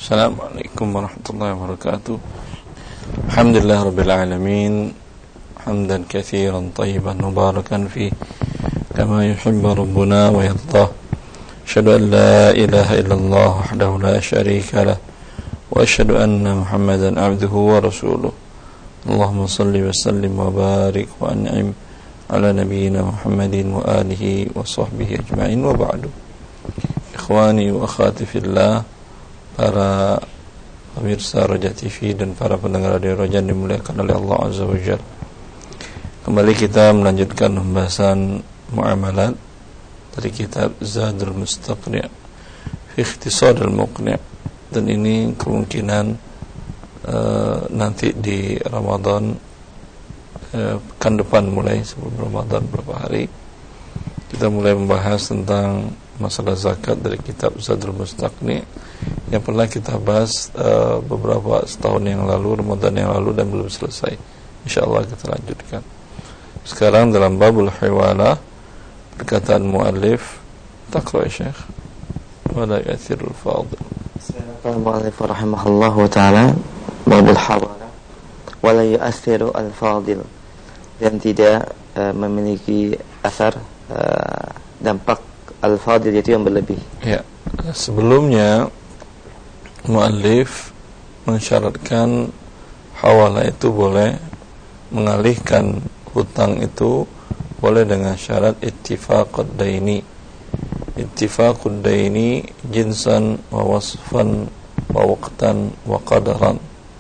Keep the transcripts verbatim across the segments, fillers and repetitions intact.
Assalamualaikum warahmatullahi wabarakatuh. Alhamdulillah rabbil alamin, hamdan katsiran tayyiban mubarakan fi kama yuhibbu rabbuna wa yardah. Asyhadu an la ilaha illallah wahdahu la syarika lah wa asyhadu anna Muhammadan abduhu wa rasuluh. Allahumma salli wa sallim wa barik wa an'im ala nabiyyina Muhammadin wa alihi wa sahbihi ajma'in wa ba'du. Ikhwani wa akhwati fillah, para pemirsa Roja T V dan para pendengar radio Roja dimuliakan oleh Allah Azza wa Jalla. Kembali kita melanjutkan pembahasan muamalat dari kitab Zadul Mustaqni' fi Ikhtisadil Muqni', dan ini kemungkinan uh, nanti di Ramadan, uh, pekan depan mulai sebelum Ramadan beberapa hari kita mulai membahas tentang masalah zakat dari kitab Zadul Mustaqni' yang pernah kita bahas uh, beberapa setahun yang lalu, Ramadan yang lalu, dan belum selesai. InsyaAllah kita lanjutkan sekarang dalam babul hiwalah. Perkataan muallif, taqra ya Syekh, wala yu'athirul fadil. Bismillahirrahmanirrahim. Muallif rahimahullahu ta'ala, babul hiwalah wala yu'athiru al-fadil, dan tidak uh, memiliki asar, uh, dampak al-fadil, yaitu yang berlebih. Ya, sebelumnya muallif mensyaratkan hawalah itu boleh mengalihkan hutang, itu boleh dengan syarat ittifaqud daini. Ittifaqud daini jinsan wa wasfan wa waqtan wa qadaran.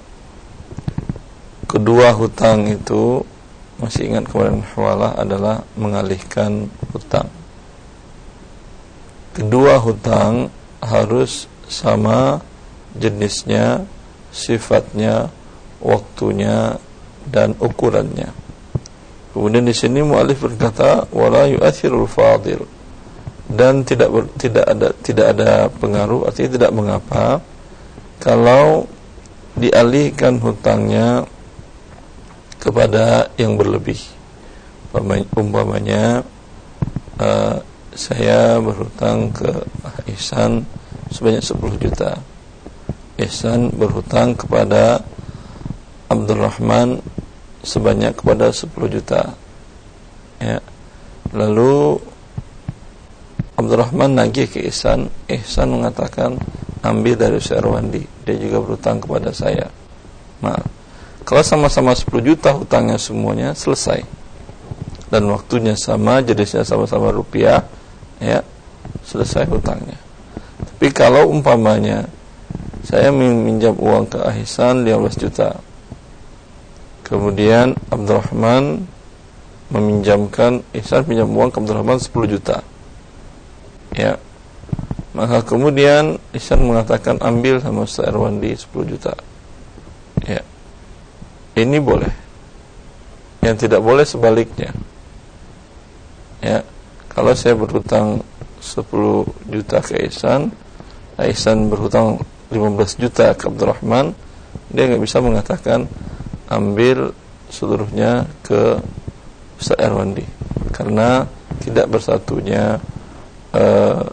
Kedua hutang itu, masih ingat kemarin hawalah adalah mengalihkan hutang. Kedua hutang harus sama jenisnya, sifatnya, waktunya, dan ukurannya. Kemudian di sini muallif berkata wala yu'athirul fadil, dan tidak ber, tidak ada tidak ada pengaruh, artinya tidak mengapa kalau dialihkan hutangnya kepada yang berlebih. Umpamanya uh, saya berhutang ke Ihsan sebanyak sepuluh juta. Ihsan berhutang kepada Abdurrahman sebanyak kepada sepuluh juta. Ya. Lalu Abdurrahman nagih ke Ihsan, Ihsan mengatakan ambil dari Syarwandi, dia juga berhutang kepada saya. Nah, kalau sama-sama sepuluh juta hutangnya semuanya selesai dan waktunya sama, jenisnya sama-sama rupiah, ya, selesai hutangnya. Tapi kalau umpamanya saya meminjam uang ke Ihsan lima belas juta, kemudian Abdurrahman meminjamkan, Ihsan pinjam uang ke Abdurrahman sepuluh juta, ya, maka kemudian Ihsan mengatakan ambil sama Ustaz Erwandi sepuluh juta, ya, ini boleh. Yang tidak boleh sebaliknya, ya, kalau saya berhutang sepuluh juta ke Ihsan, Ihsan berhutang lima belas juta ke Abdurrahman, dia nggak bisa mengatakan ambil seluruhnya ke Ustaz Erwandi, karena tidak bersatunya uh,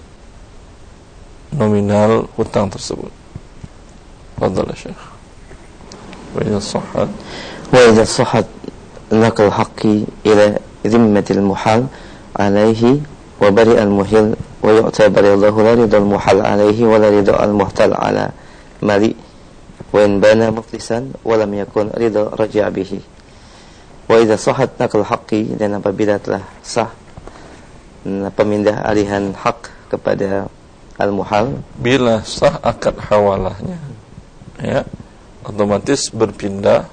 nominal hutang tersebut. Fadhal Syekh. Wa idza sahhat wa idza sahhat naqal haqqi ila dhimmatil muhal alaihi wa bari al-muhil wa yu'tabar Allahu la ridha al-muhal alaihi wa la ridha al-muhtal ala mali wa in bana muflisan wa lam yakun ridha raja' bihi. Wa idza sahhat naqal haqqi, dan apabila telah sah pemindah alihan hak kepada al-muhal, bila sah akad hawalahnya, ya, otomatis berpindah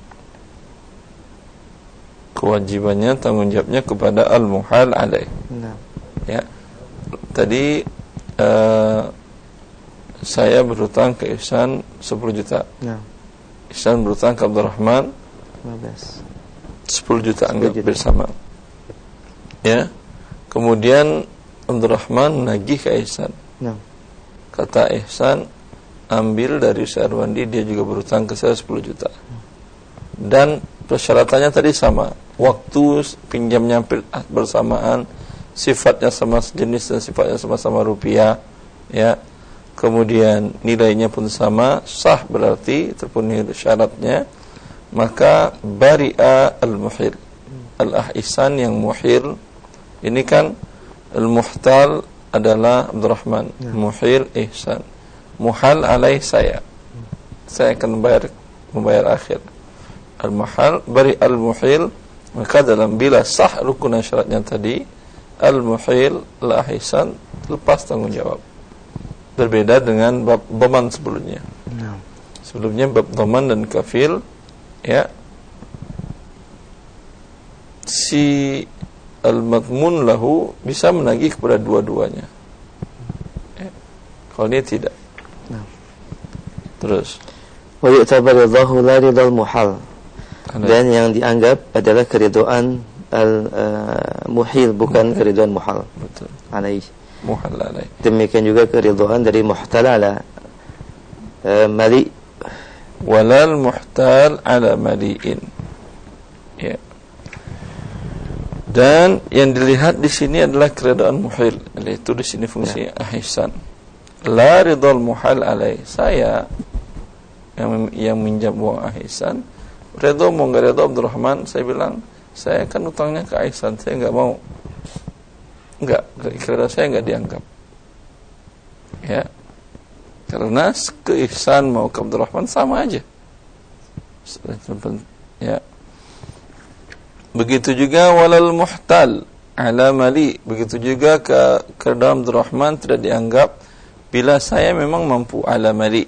kewajibannya, tanggung jawabnya kepada al-muhal alaih. Nah. Ya. Tadi uh, saya berhutang ke Ihsan sepuluh juta. Nah. Ihsan berhutang ke Abdurrahman lima belas. sepuluh juta anggap bersama. Ya. Kemudian Abdurrahman nagih ke Ihsan. Nah. Kata Ihsan, ambil dari Syarwandi, dia juga berhutang ke saya sepuluh juta. Dan persyaratannya tadi sama, waktu pinjamnya bersamaan, sifatnya sama jenis dan sifatnya sama-sama rupiah, ya. kemudian nilainya pun sama, sah berarti terpenuhi syaratnya, maka bari'a al-muhil. Al-ahsan yang muhil ini kan al-muhtal adalah Abdurrahman, ya. Muhil ihsan, muhal alaih saya, saya akan membayar membayar akhir. Al-muhal bari al-muhil, maka dalam bila sah rukun syaratnya tadi, al-muhil al-ahsan lepas tanggung jawab. Berbeda dengan bab dhaman sebelumnya. Ya. Sebelumnya bab dhaman dan kafil, ya, si al-madmun lahu bisa menagih kepada dua-duanya. Ya. Kalau ini tidak. Nah. Terus wa yu'tabar ridhahu la ridhal muhal. Dan yang dianggap adalah keridhaan al-muhil, uh, bukan muhil. Keridhaan muhal. Betul. Alaih. Muhal alaih. Demikian juga keridhaan dari muhtal ala uh, mali. Walal muhtal ala mali'in. Ya. Dan yang dilihat di sini adalah keridhaan muhil, yaitu di sini fungsi ya. Ahsan. La ridhal muhal alaih. Saya yang yang minjam uang ahsan, redha mau enggak redha Abdurrahman, saya bilang saya kan utangnya ke ahsan, saya enggak mau. Enggak, keridhaan saya enggak dianggap. Ya. Karena keihsan mau ke Abdurrahman sama aja. Ya. Begitu juga walal muhtal ala mali, begitu juga ke keridhaan Abdurrahman tidak dianggap bila saya memang mampu ala mali.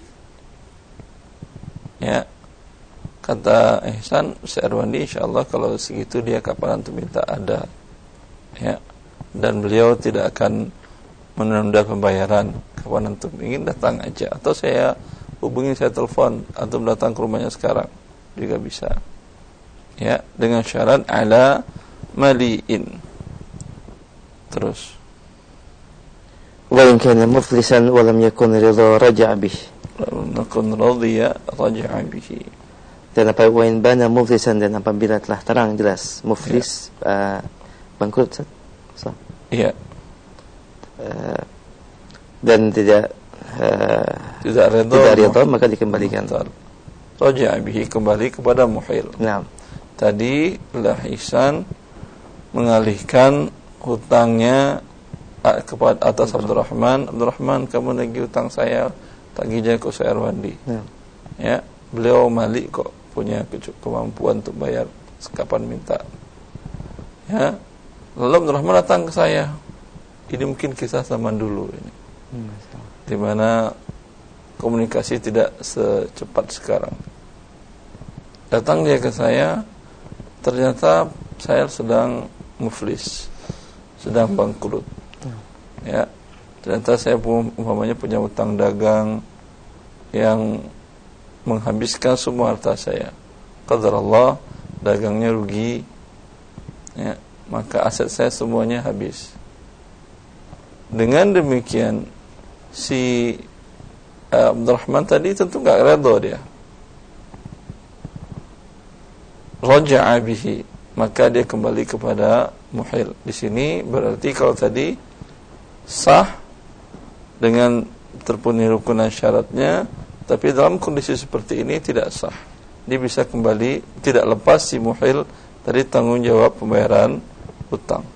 Ya. Kata Ihsan, Syarwandi insyaallah kalau segitu dia kapan antum minta ada. Ya. Dan beliau tidak akan menunda pembayaran, kapan antum ingin datang aja, atau saya hubungi, saya telepon, antum datang ke rumahnya sekarang juga bisa. Ya, dengan syarat ala mali'in. Terus wa in kana muflisan wa lam yakun ridha raja'a bih. Lam yakun radhiya raja'a bihi. Dan apa wa in bana muflisan, dan apabila telah terang jelas muflis, ya. uh, bangkrut. So. Iya. Uh, dan tidak uh, tidak redha, tidak redha maka dikembalikan. Raja'a bihi, kembali kepada muhil. Nah, tadi lah Ihsan mengalihkan hutangnya kepada atas Abdurrahman. Abdurrahman, kamu nagih hutang saya, tagihnya ke Syarwandi. Ya. Ya, beliau malik kok, punya kemampuan untuk bayar kapan minta. Ya. Lalu Abdurrahman datang ke saya. Ini mungkin kisah zaman dulu ini. Hmm, di mana komunikasi tidak secepat sekarang. Datang dia ke saya, ternyata saya sedang muflis, sedang bangkrut. Ya, ternyata saya umpamanya punya utang dagang yang menghabiskan semua harta saya. Qadarullah, dagangnya rugi. Ya, maka aset saya semuanya habis. Dengan demikian si uh, Abdurrahman tadi tentu enggak redha dia. Raja'a bihi, maka dia kembali kepada muhil. Di sini berarti kalau tadi sah dengan terpenuhi rukunan syaratnya, tapi dalam kondisi seperti ini tidak sah. Dia bisa kembali, tidak lepas si muhil dari tanggung jawab pembayaran hutang.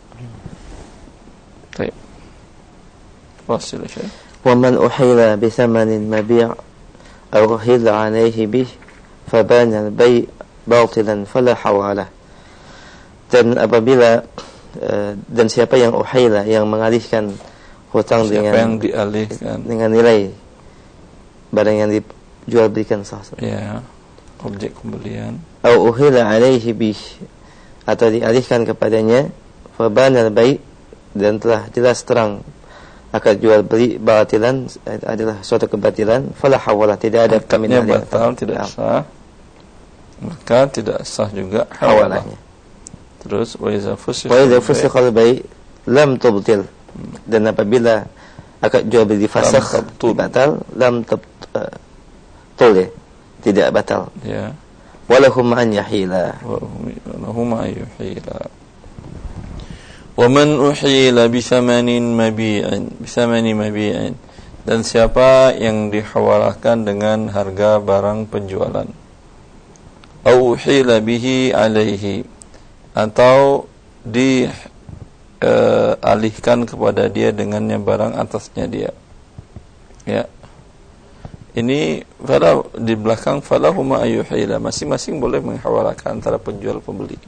Baik. Fasil Syekh. Wa man uhila bi thamanin mabi' aw uhila alayhi bih fabana al-bay' batilan fala hawalah. Dan apabila uh, dan siapa yang uhila, yang mengalihkan hutang, siapa dengan yang dialihkan dengan nilai barang yang dijual belikan sah. Ya, objek pembelian. Au uhila alaihi bih, atau dialihkan kepadanya, fabana al-bay', dan telah jelas terang akan jual beli batilan, adalah suatu kebatilan, fala hawalah, tidak ada kaminan batal, tidak sah, maka tidak sah juga hawalahnya. Terus wa iza fusikha al-bay' lam tubtil, dan apabila akad jual beli fasakh batal, lam tabtul, tidak batal. Ya. Walahum an yahila, walahum an yuhila. Wa man uhila bi thamanin mabi'in, bi thamani mabi'in, Dan siapa yang dihawalahkan dengan harga barang penjualan, au hila bihi alaihi, atau dialihkan uh, kepada dia dengannya barang atasnya dia. Ya. Ini pada di belakang falahuma ayyuhila, masing-masing boleh menghawalahkan antara penjual pembeli.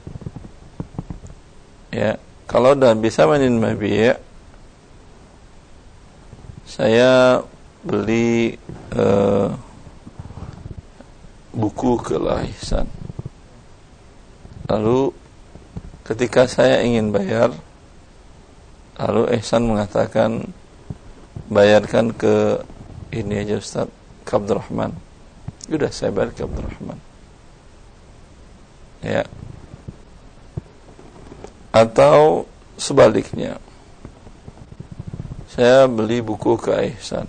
Ya, kalau dalam bisa manin mabi', saya beli uh, buku ke Ihsan. Lalu ketika saya ingin bayar, lalu Ihsan mengatakan bayarkan ke ini aja Ustaz, ke Abdurrahman. Sudah saya bayar ke Abdurrahman. Ya. Atau sebaliknya, saya beli buku ke Ihsan.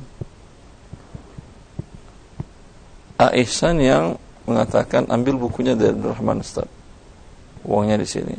Ihsan yang mengatakan ambil bukunya dari Abdurrahman Ustaz, uangnya di sini.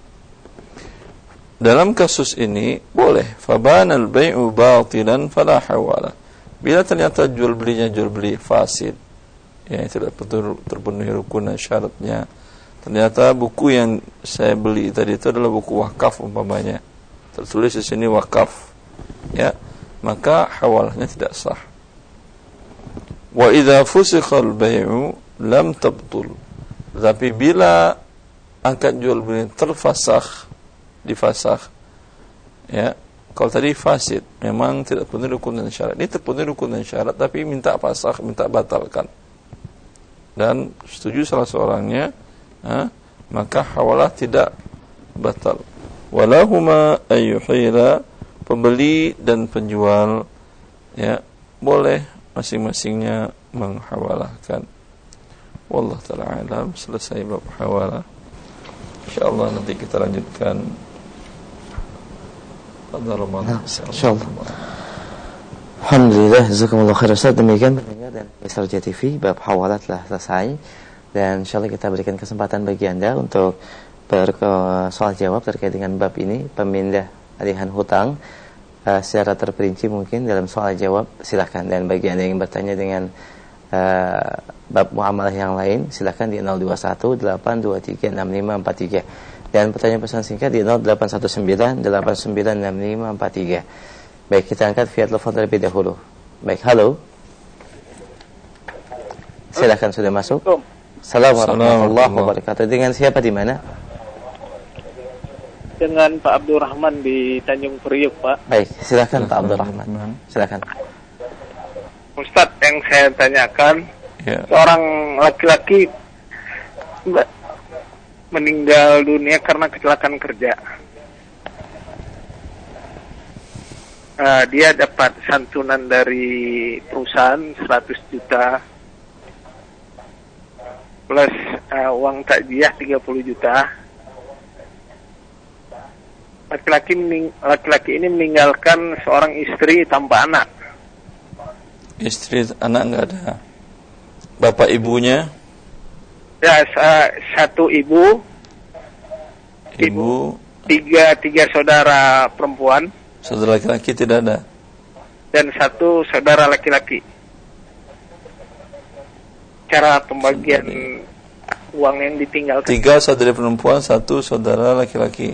Dalam kasus ini boleh fabanal bai'u batilan fala hawala. Bila ternyata jual belinya jual beli fasid, ya tidak betul terpenuhi rukun dan syaratnya. Ternyata buku yang saya beli tadi itu adalah buku wakaf umpamanya, tertulis di sini wakaf, ya, maka hawalahnya tidak sah. Wa idza fusikhal bai'u lam tabtul. Tapi bila akad jual beli terfasakh, difasakh, ya, kalau tadi fasid memang tidak penuhi rukun dan syarat, ini terpenuhi rukun dan syarat tapi minta fasakh, minta batalkan, dan setuju salah seorangnya, ha, maka hawalah tidak batal. Walahuma ayyuhila, pembeli dan penjual, ya, boleh masing-masingnya menghawalahkan. Wallahu ta'ala alam. Selesai bab hawalah. Insyaallah nanti kita lanjutkan pada Ramadan. Insyaallah. Alhamdulillah, jazakumullah khair Ustaz. Demikian pendengar dan pemirsa Roja T V, bab hawalah telah selesai, dan insyaallah kita berikan kesempatan bagi Anda untuk bersoal jawab terkait dengan bab ini, pemindah alihan hutang, uh, secara terperinci mungkin dalam soal jawab. Silahkan. Dan bagi Anda yang bertanya dengan uh, bab muamalah yang lain, silahkan di nol dua satu delapan dua tiga enam lima empat tiga, dan pertanyaan pesan singkat di nol delapan satu sembilan delapan sembilan enam lima empat tiga. Baik, kita angkat via telepon terlebih dahulu. Baik, halo. Silahkan, sudah masuk. Assalamualaikum warahmatullahi wabarakatuh. Dengan siapa, di mana? Dengan Pak Abdurrahman di Tanjung Priok, Pak. Baik, silakan Pak Abdurrahman. Silakan. Ustadz, yang saya tanyakan, ya, seorang laki-laki meninggal dunia karena kecelakaan kerja. Uh, dia dapat santunan dari perusahaan seratus juta plus uh, uang takziah tiga puluh juta. Laki-laki mening- laki-laki ini meninggalkan seorang istri tanpa anak. Istri, anak enggak ada. Bapak ibunya? Ya, sa- satu ibu, Ibu, ibu tiga tiga saudara perempuan, saudara laki-laki tidak ada, dan satu saudara laki-laki. Cara pembagian Saudari. uang yang ditinggalkan. Tiga saudara perempuan, satu saudara laki-laki.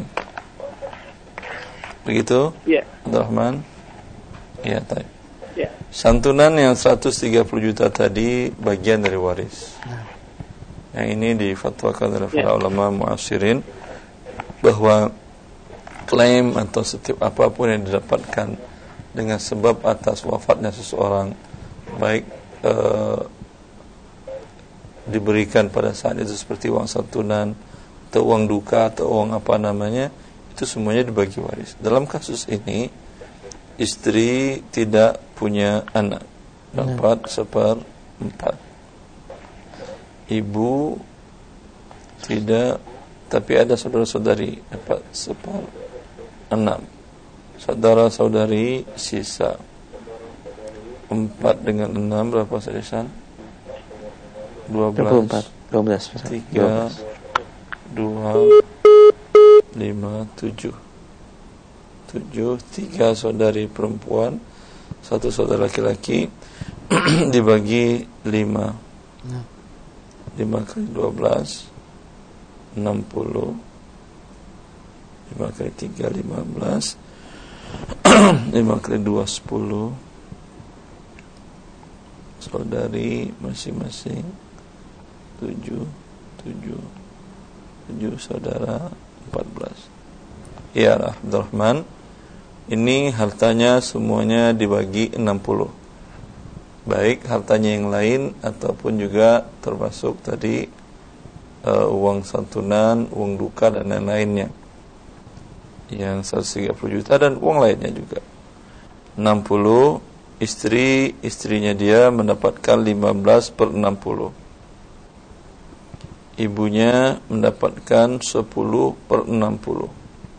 Begitu? Iya. Abdurrahman? Iya, baik. Ya. Santunan yang seratus tiga puluh juta tadi bagian dari waris. Yang ini difatwakan oleh para ya. ulama mu'asirin bahwa klaim atau setiap apapun yang didapatkan dengan sebab atas wafatnya seseorang, baik eh, diberikan pada saat itu seperti uang santunan atau uang duka atau uang apa namanya, itu semuanya dibagi waris. Dalam kasus ini istri tidak punya anak, dapat seperempat. Ibu tidak, tapi ada saudara-saudari dapat seperenam. Saudara-saudari sisa empat dengan enam berapa serisan? Dua belas. Dua belas. Tiga, dua, lima, tujuh. Tujuh, tiga saudari perempuan, satu saudara laki-laki dibagi lima. lima kali dua belas enam puluh. lima kali tiga lima belas. lima kali dua sepuluh. Saudari masing-masing tujuh tujuh tujuh saudara empat belas. Ya Abdurrahman, ini hartanya semuanya dibagi enam puluh. Baik hartanya yang lain ataupun juga termasuk tadi uh, uang santunan, uang duka dan lain-lainnya yang seratus tiga puluh juta dan uang lainnya juga. enam puluh istri, istrinya dia mendapatkan lima belas per enam puluh. Ibunya mendapatkan sepuluh per enam puluh.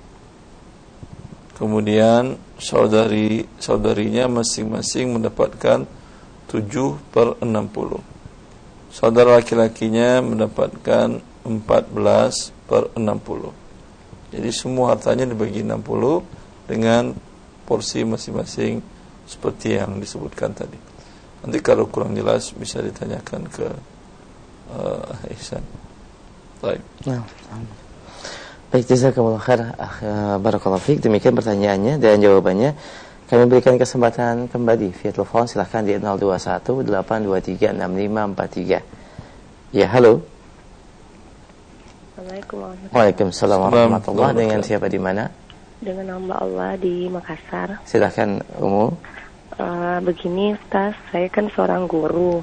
Kemudian saudari saudarinya masing-masing mendapatkan tujuh per enam puluh. Saudara laki-lakinya mendapatkan empat belas per enam puluh. Jadi semua hartanya dibagi enam puluh dengan porsi masing-masing seperti yang disebutkan tadi. Nanti kalau kurang jelas bisa ditanyakan ke uh, Ihsan. Baik. Nah, baik, jazakumullah khair. Uh, barakallahu fiik. Demikian pertanyaannya dan jawabannya. Kami berikan kesempatan kembali via telepon. Silahkan di nol dua satu delapan dua tiga enam lima empat tiga. Ya, halo. Assalamualaikum warahmatullahi wabarakatuh. Waalaikumsalam warahmatullahi wabarakatuh. Dengan siapa di mana? Dengan hamba Allah di Makassar. Silahkan Umu. Uh, begini Ustaz, saya kan seorang guru.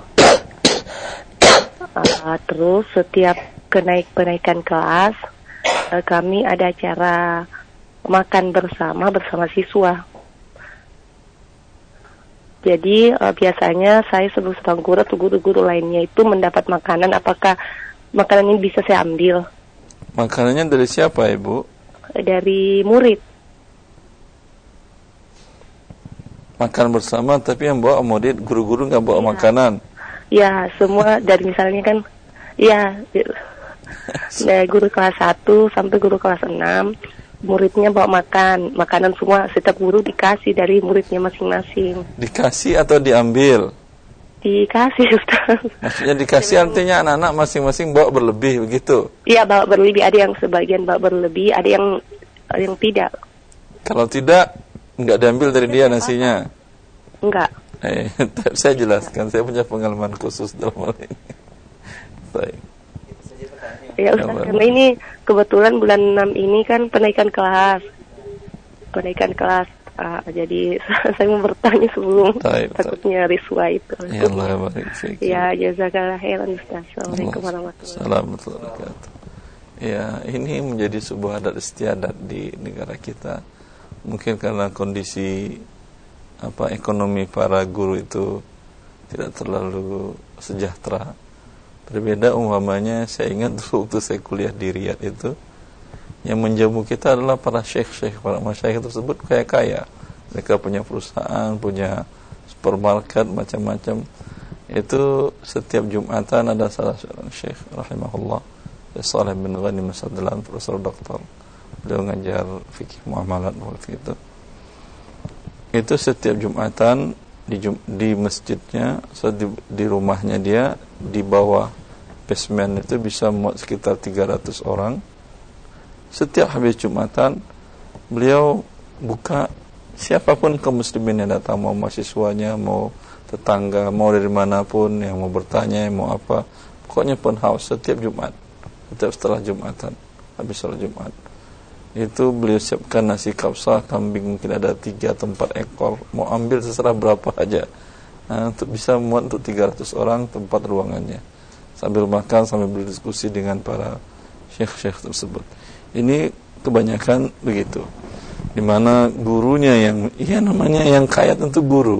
Uh, terus setiap kenaik-kenaikan kelas, uh, kami ada acara makan bersama bersama siswa. Jadi uh, biasanya saya sebagai seorang guru atau guru-guru lainnya itu mendapat makanan. Apakah makanan ini bisa saya ambil? Makanannya dari siapa, Ibu? Dari murid. Makan bersama, tapi yang bawa murid, guru-guru nggak bawa ya. Makanan. Ya, semua dari misalnya kan, ya, dari guru kelas satu sampai guru kelas enam, muridnya bawa makan, makanan semua setiap guru dikasih dari muridnya masing-masing. Dikasih atau diambil? Dikasih, Ustaz. Maksudnya dikasih artinya anak-anak masing-masing bawa berlebih begitu? Iya, bawa berlebih. Ada yang sebagian bawa berlebih, ada yang ada yang tidak. Kalau tidak, enggak diambil dari dia nasinya? Enggak. Eh, saya jelaskan, saya punya pengalaman khusus dalam hal ini. Baik. Ya Ustaz, karena ini kebetulan bulan enam ini kan penaikan kelas. Penaikan kelas. Uh, jadi saya mau bertanya sebelum taib, takutnya riswa itu. Ya Allah barik fiik. Ya jazakallah khairan Ustaz. Assalamualaikum warahmatullahi wabarakatuh. Ya, ini menjadi sebuah adat istiadat di negara kita. Mungkin karena kondisi apa ekonomi para guru itu tidak terlalu sejahtera. Berbeda umpamanya, saya ingat dulu waktu saya kuliah di Riyadh itu, yang menjamu kita adalah para syekh-syekh, para masyayikh tersebut kaya-kaya. Mereka punya perusahaan, punya supermarket, macam-macam. Itu setiap Jumatan ada salah seorang syekh, rahimahullah, Saleh bin Ghani Masadlan, profesor doktor. Beliau ngajar fikih muamalat waktu itu. Itu setiap Jumatan di, di masjidnya, di, di rumahnya dia, di bawah basement itu bisa muat sekitar tiga ratus orang. Setiap habis Jumatan, beliau buka siapapun kaum muslimin yang datang, mau mahasiswanya, mau tetangga, mau dari manapun yang mau bertanya, mau apa, pokoknya open house setiap Jumat, setiap setelah Jumatan, habis sholat Jumat. Itu beliau siapkan nasi kapsa kambing, mungkin ada tiga atau empat ekor, mau ambil seserah berapa aja, nah, untuk bisa muat untuk tiga ratus orang tempat ruangannya, sambil makan, sambil berdiskusi dengan para syekh-syekh tersebut. Ini kebanyakan begitu, di mana gurunya yang, iya namanya yang kaya tentu guru,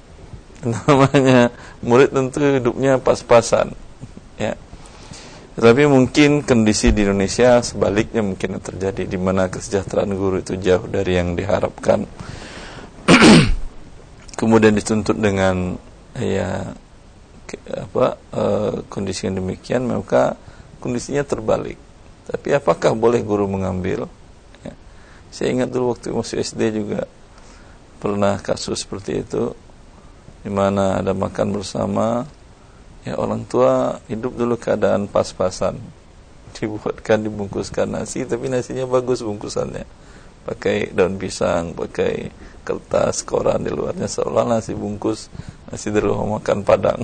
namanya murid tentu hidupnya pas-pasan, ya. Tapi mungkin kondisi di Indonesia sebaliknya mungkin terjadi, di mana kesejahteraan guru itu jauh dari yang diharapkan. Kemudian dituntut dengan ya apa uh, kondisi yang demikian, maka kondisinya terbalik. Tapi apakah boleh guru mengambil? Ya. Saya ingat dulu waktu masih S D juga pernah kasus seperti itu. di mana ada makan bersama, ya orang tua hidup dulu keadaan pas-pasan, dibuatkan, dibungkuskan nasi, tapi nasinya bagus bungkusannya, pakai daun pisang, pakai kertas, koran di luarnya, seolah nasi bungkus, nasi di rumah makan Padang.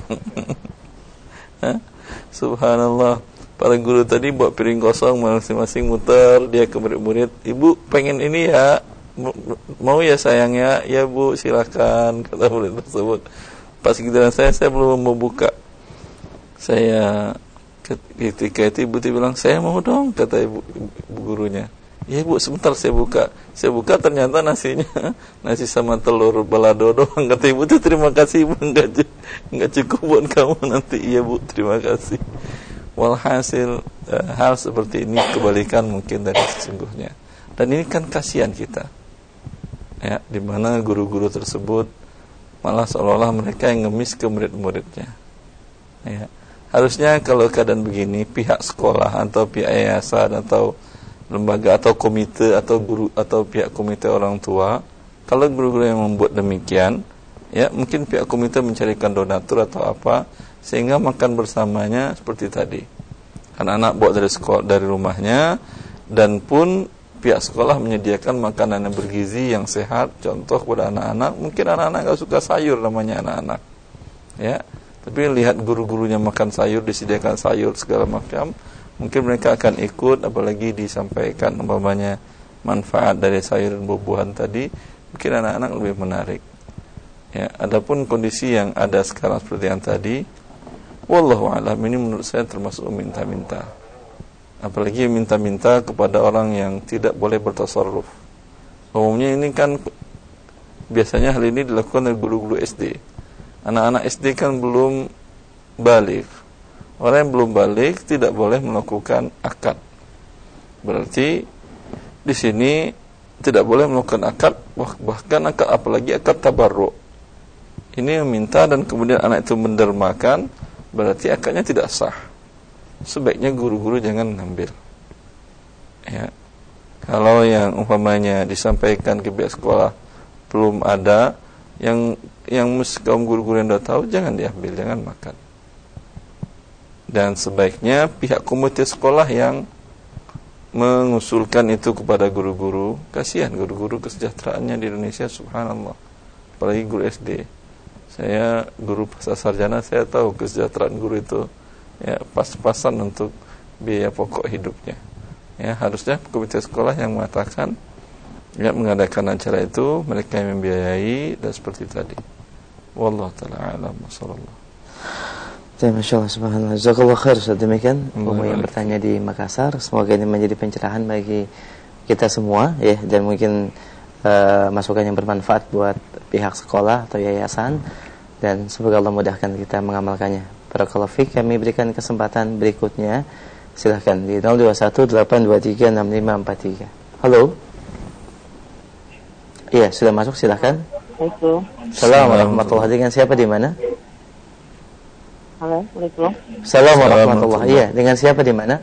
Subhanallah, para guru tadi buat piring kosong, masing-masing muter, dia ke murid-murid, ibu pengen ini ya, mau ya sayang ya, ya bu silakan, kata murid tersebut. Pas giliran saya, saya belum mau buka. Saya ketika itu ibu bilang, saya mau dong, kata ibu, ibu gurunya. Ya ibu sebentar saya buka. Saya buka ternyata nasinya nasi sama telur balado doang. Kata ibu tuh terima kasih ibu, enggak, enggak cukup buat kamu nanti. Iya bu, terima kasih. Walhasil hal seperti ini kebalikan mungkin dari sesungguhnya. Dan ini kan kasihan kita. Ya, di mana guru-guru tersebut malah seolah-olah mereka yang ngemis ke murid-muridnya. Ya. Harusnya kalau keadaan begini, pihak sekolah atau pihak yayasan atau lembaga atau komite atau guru atau pihak komite orang tua, kalau guru-guru yang membuat demikian, ya mungkin pihak komite mencarikan donatur atau apa sehingga makan bersamanya seperti tadi. Anak-anak bawa dari sekolah, dari rumahnya, dan pun pihak sekolah menyediakan makanan yang bergizi, yang sehat, contoh kepada anak-anak. Mungkin anak-anak enggak suka sayur, namanya anak-anak. Ya, tapi lihat guru-gurunya makan sayur, disediakan sayur segala macam, mungkin mereka akan ikut, apalagi disampaikan umpamanya manfaat dari sayur dan buah-buahan tadi, mungkin anak-anak lebih menarik. Ya, adapun kondisi yang ada sekarang seperti yang tadi, wallahu a'lam, ini menurut saya termasuk minta-minta. Apalagi minta-minta kepada orang yang tidak boleh bertasarruf. Umumnya ini kan biasanya hal ini dilakukan oleh guru-guru S D. Anak-anak S D kan belum baligh. Orang yang belum baligh tidak boleh melakukan akad. Berarti di sini tidak boleh melakukan akad, bahkan akad apalagi akad tabarruk. Ini meminta dan kemudian anak itu mendermakan, berarti akadnya tidak sah. Sebaiknya guru-guru jangan ngambil. Ya. Kalau yang umpamanya disampaikan ke pihak sekolah belum ada, yang yang kaum guru-guru yang sudah tahu jangan diambil, jangan makan. Dan sebaiknya pihak komite sekolah yang mengusulkan itu kepada guru-guru. Kasihan guru-guru kesejahteraannya di Indonesia, subhanallah. Apalagi guru S D. Saya guru pasca sarjana, saya tahu kesejahteraan guru itu ya pas-pasan untuk biaya pokok hidupnya. Ya, harusnya komite sekolah yang mengatakan ya mengadakan acara itu, mereka yang membiayai dan seperti tadi. Wallahu taala a'lam wasallallahu. Masya Allah, subhanallah. Jazakallah khair. Demikian umum yang bertanya di Makassar. Semoga ini menjadi pencerahan bagi kita semua ya, dan mungkin uh, masukan yang bermanfaat buat pihak sekolah atau yayasan, dan semoga Allah mudahkan kita mengamalkannya. Barakallahu fiik. Kami berikan kesempatan berikutnya. Silahkan di nol dua satu delapan dua tiga enam lima empat tiga. Halo. Iya, sudah masuk, silahkan. Assalamualaikum warahmatullahi wabarakatuh. Dengan siapa di mana? Assalamualaikum. Assalamualaikum warahmatullahi wabarakatuh. Iya, dengan siapa di mana?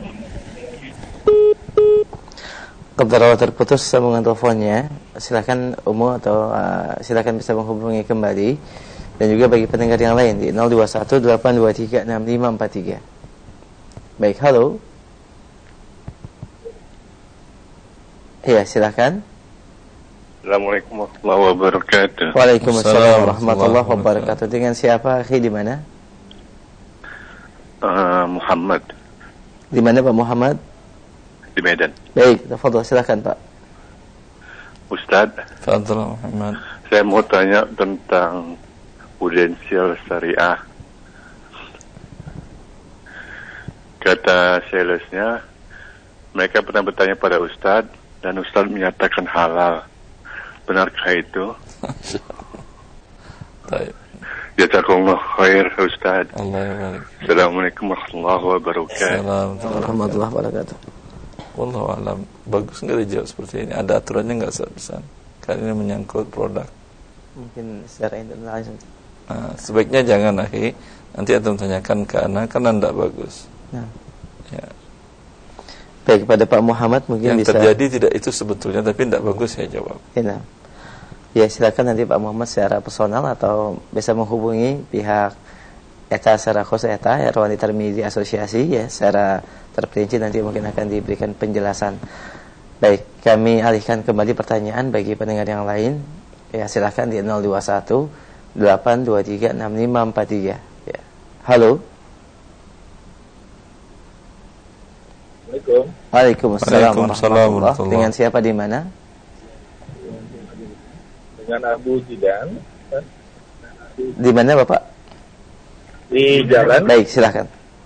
Kebetulan terputus sambungan teleponnya. Silakan Umu atau uh, silakan bisa menghubungi kembali, dan juga bagi pendengar yang lain di nol dua satu delapan dua tiga enam lima empat tiga. Baik, halo. Iya, silakan. Assalamualaikum warahmatullahi wabarakatuh. Waalaikumsalam warahmatullahi wabarakatuh. Dengan siapa, akhi, di mana? Uh, Muhammad. Di mana Pak Muhammad? Di Medan. Baik, tafadhol, silakan Pak. Ustaz, Fadhil Muhammad. Saya mau tanya tentang prudensial syariah. Kata salesnya, mereka pernah bertanya pada Ustaz, dan Ustaz menyatakan halal. Benarkah itu? Baik. Jazakallah khair Ustaz. Allah ya barik. Assalamualaikum warahmatullahi wabarakatuh. Assalamualaikum warahmatullahi wabarakatuh. Wallahu alam. Bagus enggak dijawab seperti ini? Ada aturannya enggak Ustaz? Karena ini menyangkut produk. Mungkin secara internal langsung. Nah, sebaiknya jangan, akhi. Nanti antum tanyakan ke anak, karena enggak bagus. Nah. Ya. Baik, kepada Pak Muhammad mungkin yang bisa. Yang terjadi tidak itu sebetulnya, tapi enggak bagus saya jawab. Ya, nah. Ya, silakan nanti Pak Muhammad secara personal atau bisa menghubungi pihak eta secara khusus eta Irwani Tirmizi Asosiasi ya, secara terperinci nanti mungkin akan diberikan penjelasan. Baik, kami alihkan kembali pertanyaan bagi pendengar yang lain. Ya, silakan di nol dua satu delapan dua tiga enam lima empat tiga. Ya. Halo. Assalamualaikum. Waalaikumsalam warahmatullahi. Dengan siapa di mana? Dengan Abu Zidan. Di mana Bapak? Di jalan. Baik, silakan.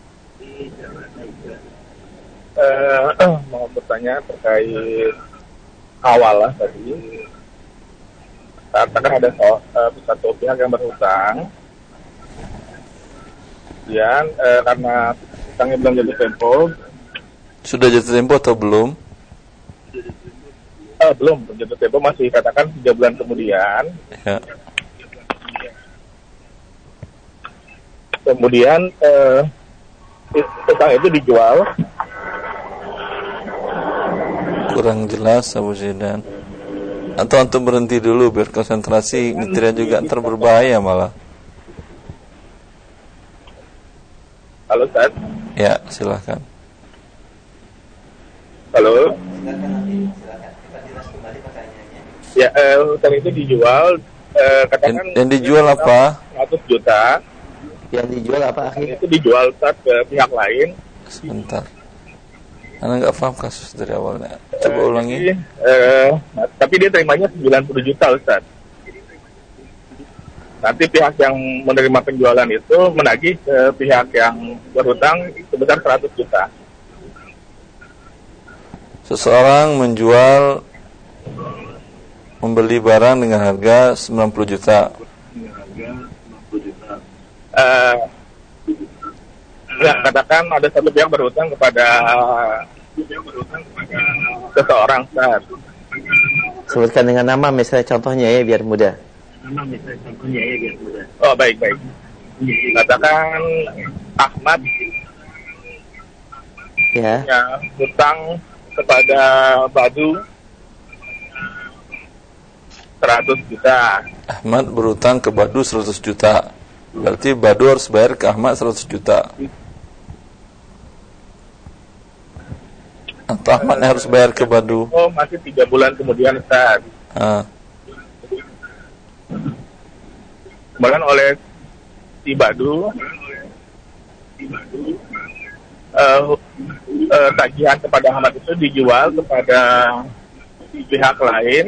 Uh, mau bertanya terkait awal lah tadi. Katakan ada so, uh, satu pihak yang berhutang, kemudian uh, karena hutangnya belum jatuh tempo. Sudah jatuh tempo atau belum? Uh, belum, belum jatuh tempo, masih katakan tiga bulan kemudian. Ya. Kemudian uh, hutang itu dijual. Kurang jelas Abu Zidan. Atau antum berhenti dulu biar konsentrasi, nyetirnya juga ntar berbahaya malah. Halo Ustaz. Ya, silakan. Halo. Ya, uh, hutang itu dijual. Uh, katakan. Dan, dan dijual apa? seratus juta. Yang dijual apa akhirnya? Itu dijual Ustaz ke pihak lain. Sebentar. Anda nggak paham kasus dari awalnya. Coba uh, ulangi. Uh, nah, tapi dia terimanya sembilan puluh juta Ustaz. Nanti pihak yang menerima penjualan itu menagih ke pihak yang berhutang sebesar seratus juta. Seseorang menjual, membeli barang dengan harga sembilan puluh juta. Uh, ya, katakan ada satu pihak berhutang kepada seseorang, Ustaz. Sebutkan dengan nama misalnya contohnya ya biar mudah. Oh, baik, baik. Katakan Ahmad Ya. ya hutang kepada Badu seratus juta. Ahmad berutang ke Badu seratus juta. Berarti Badu harus bayar ke Ahmad seratus juta. Atau Ahmad uh, harus bayar ke Badu? Oh, masih tiga bulan kemudian, Ustaz. Ah. Kemudian oleh si Badu uh, uh, tagihan kepada Ahmad itu dijual kepada pihak lain.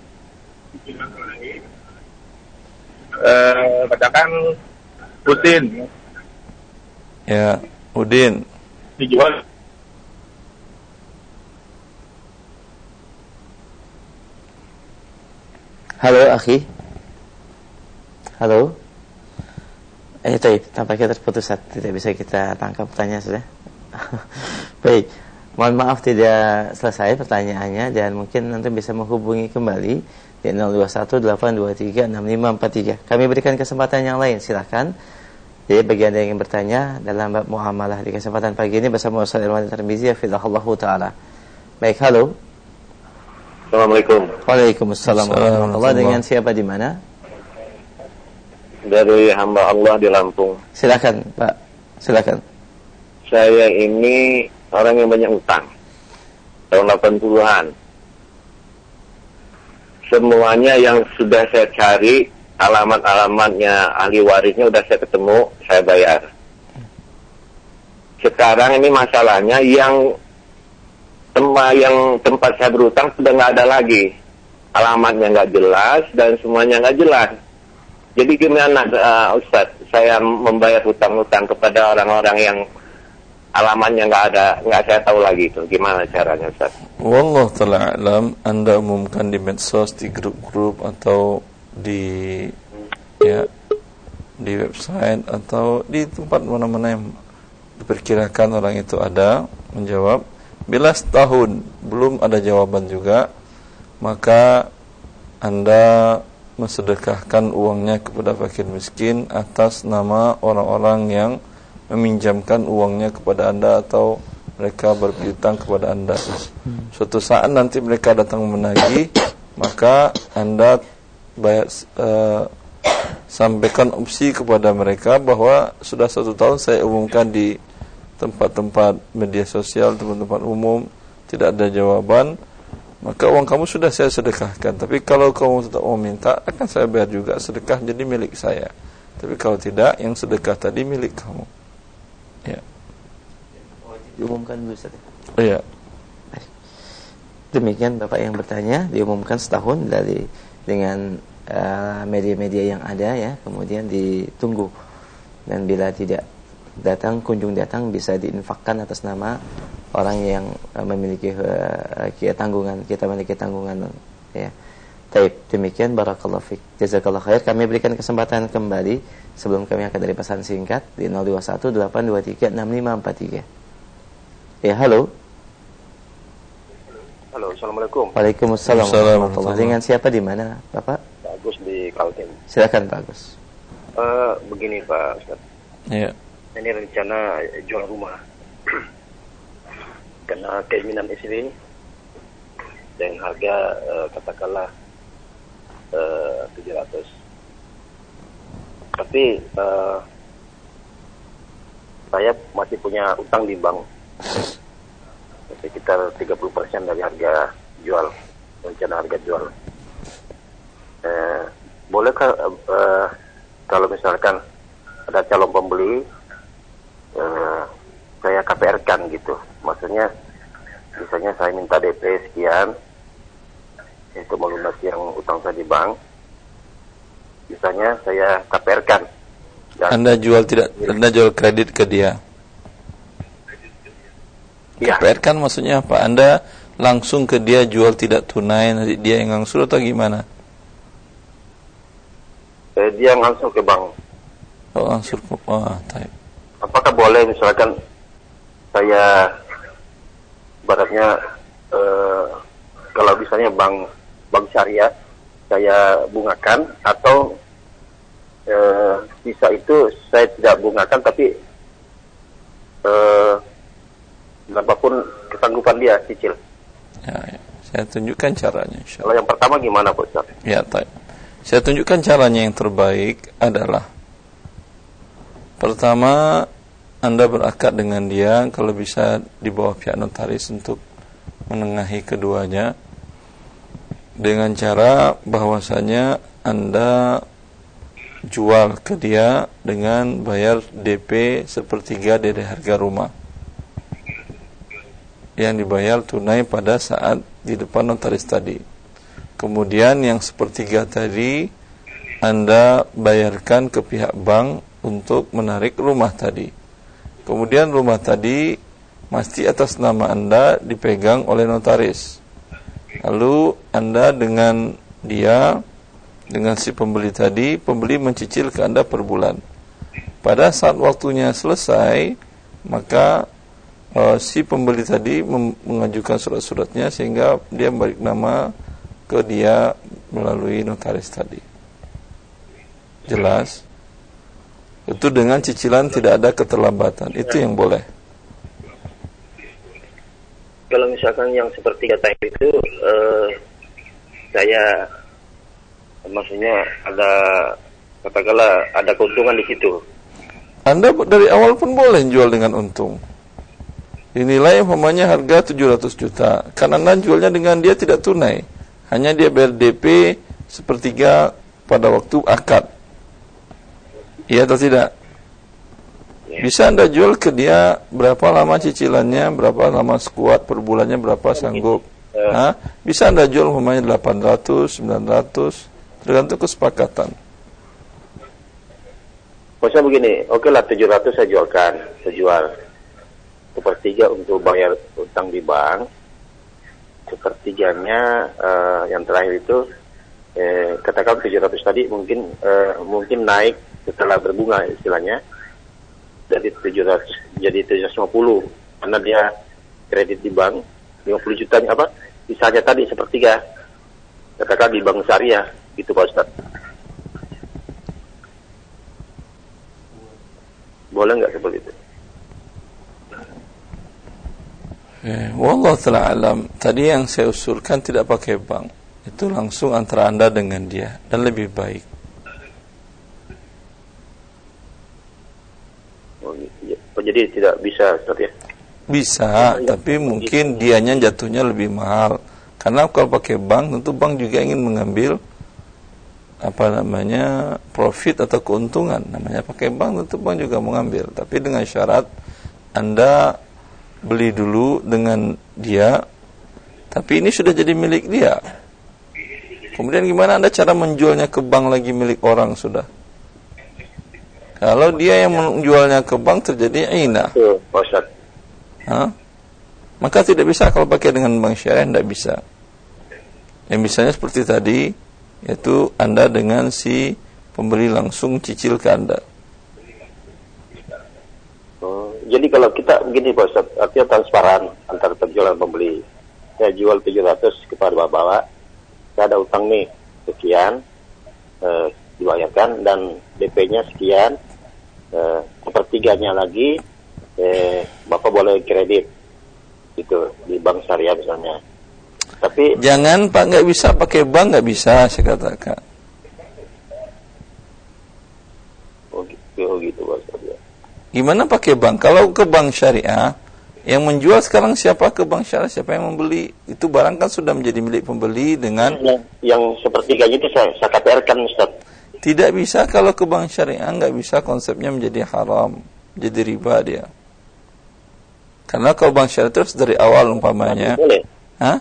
Uh, katakan Udin. Ya, Udin. Dijual. Halo, akhi. Halo. Eh, taib, tampaknya terputus, tidak bisa kita tangkap pertanyaan sudah. Baik, mohon maaf tidak selesai pertanyaannya dan mungkin nanti bisa menghubungi kembali di nol dua satu delapan dua tiga enam lima empat tiga. Kami berikan kesempatan yang lain, silakan. Jadi bagi Anda yang ingin bertanya dalam bab muamalah di kesempatan pagi ini bersama Ustaz Irwani Tirmizi hafizahullahu taala. Baik, halo. Assalamualaikum. Waalaikumsalam warahmatullahi. Dengan siapa di mana? Dari hamba Allah di Lampung. Silakan, Pak. Silakan. Saya ini orang yang banyak utang. Tahun delapan puluhan. Semuanya yang sudah saya cari, alamat-alamatnya, ahli warisnya sudah saya ketemu, saya bayar. Sekarang ini masalahnya yang tempat yang tempat saya berutang sudah nggak ada lagi, alamatnya nggak jelas dan semuanya nggak jelas. Jadi gimana uh, Ustaz, saya membayar hutang-hutang kepada orang-orang yang alamatnya nggak ada, nggak saya tahu lagi itu, gimana caranya Ustaz? Wallahu ta'ala alam. Anda umumkan di medsos, di grup-grup atau di ya di website atau di tempat mana-mana yang diperkirakan orang itu ada menjawab. Bila setahun belum ada jawaban juga, maka Anda mensedekahkan uangnya kepada fakir miskin atas nama orang-orang yang meminjamkan uangnya kepada Anda atau mereka berpiutang kepada Anda. Suatu saat nanti mereka datang menagih, maka Anda bayar, uh, sampaikan opsi kepada mereka bahwa sudah satu tahun saya umumkan di tempat-tempat media sosial, tempat-tempat umum, tidak ada jawaban, maka uang kamu sudah saya sedekahkan. Tapi kalau kamu tetap mau minta, akan saya bayar juga, sedekah jadi milik saya. Tapi kalau tidak, yang sedekah tadi milik kamu. Ya. Diumumkan dulu Ustaz. Iya. Demikian Bapak yang bertanya, diumumkan setahun dari dengan uh, media-media yang ada ya, kemudian ditunggu. Dan bila tidak datang, kunjung datang, bisa diinfakkan atas nama orang yang uh, memiliki uh, tanggungan, kita memiliki tanggungan ya. Baik, demikian barakallahu fik. Jazakallahu khair. Kami berikan kesempatan kembali sebelum kami angkat dari pesan singkat di nol dua satu delapan dua tiga enam lima empat tiga. Ya, halo. Halo, assalamualaikum. Waalaikumsalam warahmatullahi. Dengan siapa di mana, Bapak? Pak Agus di Kaltim. Silakan Pak Agus. Uh, begini Pak Ustaz. Iya. Ini rencana jual rumah. Karena keinginan istri dengan harga uh, katakanlah uh, tujuh ratus. Tapi uh, saya masih punya utang di bank sekitar tiga puluh persen dari harga jual, rencana harga jual. Eh, bolehkah eh, kalau misalkan ada calon pembeli, eh, saya K P R-kan gitu? Maksudnya, misalnya saya minta D P sekian, itu melunasi yang utang saya di bank. Misalnya saya K P R-kan. Anda jual tidak? Anda jual kredit ke dia? Ya. K P R kan maksudnya apa? Anda langsung ke dia jual tidak tunai, nanti dia yang langsung atau gimana? Eh, dia langsung ke bank. Oh, langsung ke oh, taib. Apakah boleh misalkan saya baratnya eh, kalau misalnya bank bank syariah saya bungakan, atau eh, bisa itu saya tidak bungakan tapi eh, berapapun kesanggupan dia cicil. Ya, ya. Saya tunjukkan caranya insyaallah. Kalau yang pertama gimana Pak Ustaz? Ya, taib. Saya tunjukkan caranya. Yang terbaik adalah pertama, Anda berakad dengan dia, kalau bisa di bawah pihak notaris untuk menengahi keduanya, dengan cara bahwasanya Anda jual ke dia dengan bayar D P sepertiga dari harga rumah yang dibayar tunai pada saat di depan notaris tadi. Kemudian yang sepertiga tadi Anda bayarkan ke pihak bank untuk menarik rumah tadi. Kemudian rumah tadi mesti atas nama Anda dipegang oleh notaris. Lalu Anda dengan dia, dengan si pembeli tadi, pembeli mencicil ke Anda per bulan. Pada saat waktunya selesai, maka Uh, si pembeli tadi mengajukan surat-suratnya sehingga dia balik nama ke dia melalui notaris tadi. Jelas? Itu dengan cicilan tidak ada keterlambatan. Itu yang boleh. Kalau misalkan yang sepertiga tadi itu uh, saya maksudnya ada katakanlah ada keuntungan di situ. Anda dari awal pun boleh jual dengan untung. Dinilai umpamanya harga tujuh ratus juta. Karena Anda jualnya dengan dia tidak tunai. Hanya dia bayar D P sepertiga pada waktu akad. Iya atau tidak? Bisa Anda jual ke dia berapa lama cicilannya, berapa lama sekuat per bulannya, berapa sanggup. Nah, bisa Anda jual umpamanya delapan ratus, sembilan ratus, tergantung kesepakatan. Maksudnya begini, oke lah tujuh ratus saya jualkan, saya jual. Sepertiga untuk bayar utang di bank, sepertiganya uh, yang terakhir itu eh, katakan tujuh ratus tadi mungkin uh, mungkin naik setelah berbunga istilahnya dari tujuh ratus jadi tujuh ratus lima puluh karena dia kredit di bank lima puluh jutanya apa sisanya tadi sepertiga katakan di bank syariah gitu Pak Ustaz. Boleh nggak seperti itu? Eh, wallahu ta'ala alam. Tadi yang saya usulkan tidak pakai bank. itu langsung antara Anda dengan dia, dan lebih baik. Oh, jadi tidak bisa, Ustaz ya? Bisa, tapi mungkin dianya jatuhnya lebih mahal. Karena kalau pakai bank, tentu bank juga ingin mengambil apa namanya profit atau keuntungan. Namanya pakai bank, tentu bank juga mengambil. Tapi dengan syarat Anda beli dulu dengan dia, tapi ini sudah jadi milik dia. Kemudian gimana Anda cara menjualnya ke bank lagi milik orang sudah? Kalau dia yang menjualnya ke bank terjadi ina. Betul, Pak Ustaz. Hah? Maka tidak bisa kalau pakai dengan bank syariah, tidak bisa. Yang misalnya seperti tadi, yaitu Anda dengan si pembeli langsung cicil ke Anda. Oh, jadi kalau kita begini Pak Ustaz, artinya transparan antara penjual dan pembeli. Saya jual tujuh ratus kepada Bapak, saya ada utang nih sekian, eh, dibayarkan, dan D P-nya sekian, eh, sepertiganya lagi, eh, Bapak boleh kredit, gitu, di bank syariah misalnya. Tapi jangan Pak, nggak bisa pakai bank, nggak bisa saya katakan. Oh gitu, oh gitu Pak Ustaz ya. Gimana pakai bank? Kalau ke bank syariah, yang menjual sekarang siapa? Ke bank syariah, siapa yang membeli? Itu barang kan sudah menjadi milik pembeli dengan yang, yang sepertiganya itu saya, saya K P R-kan Ustaz. Tidak bisa kalau ke bank syariah, nggak bisa, konsepnya menjadi haram, jadi riba dia. Karena kalau bank syariah terus dari awal umpamanya, boleh. Hah?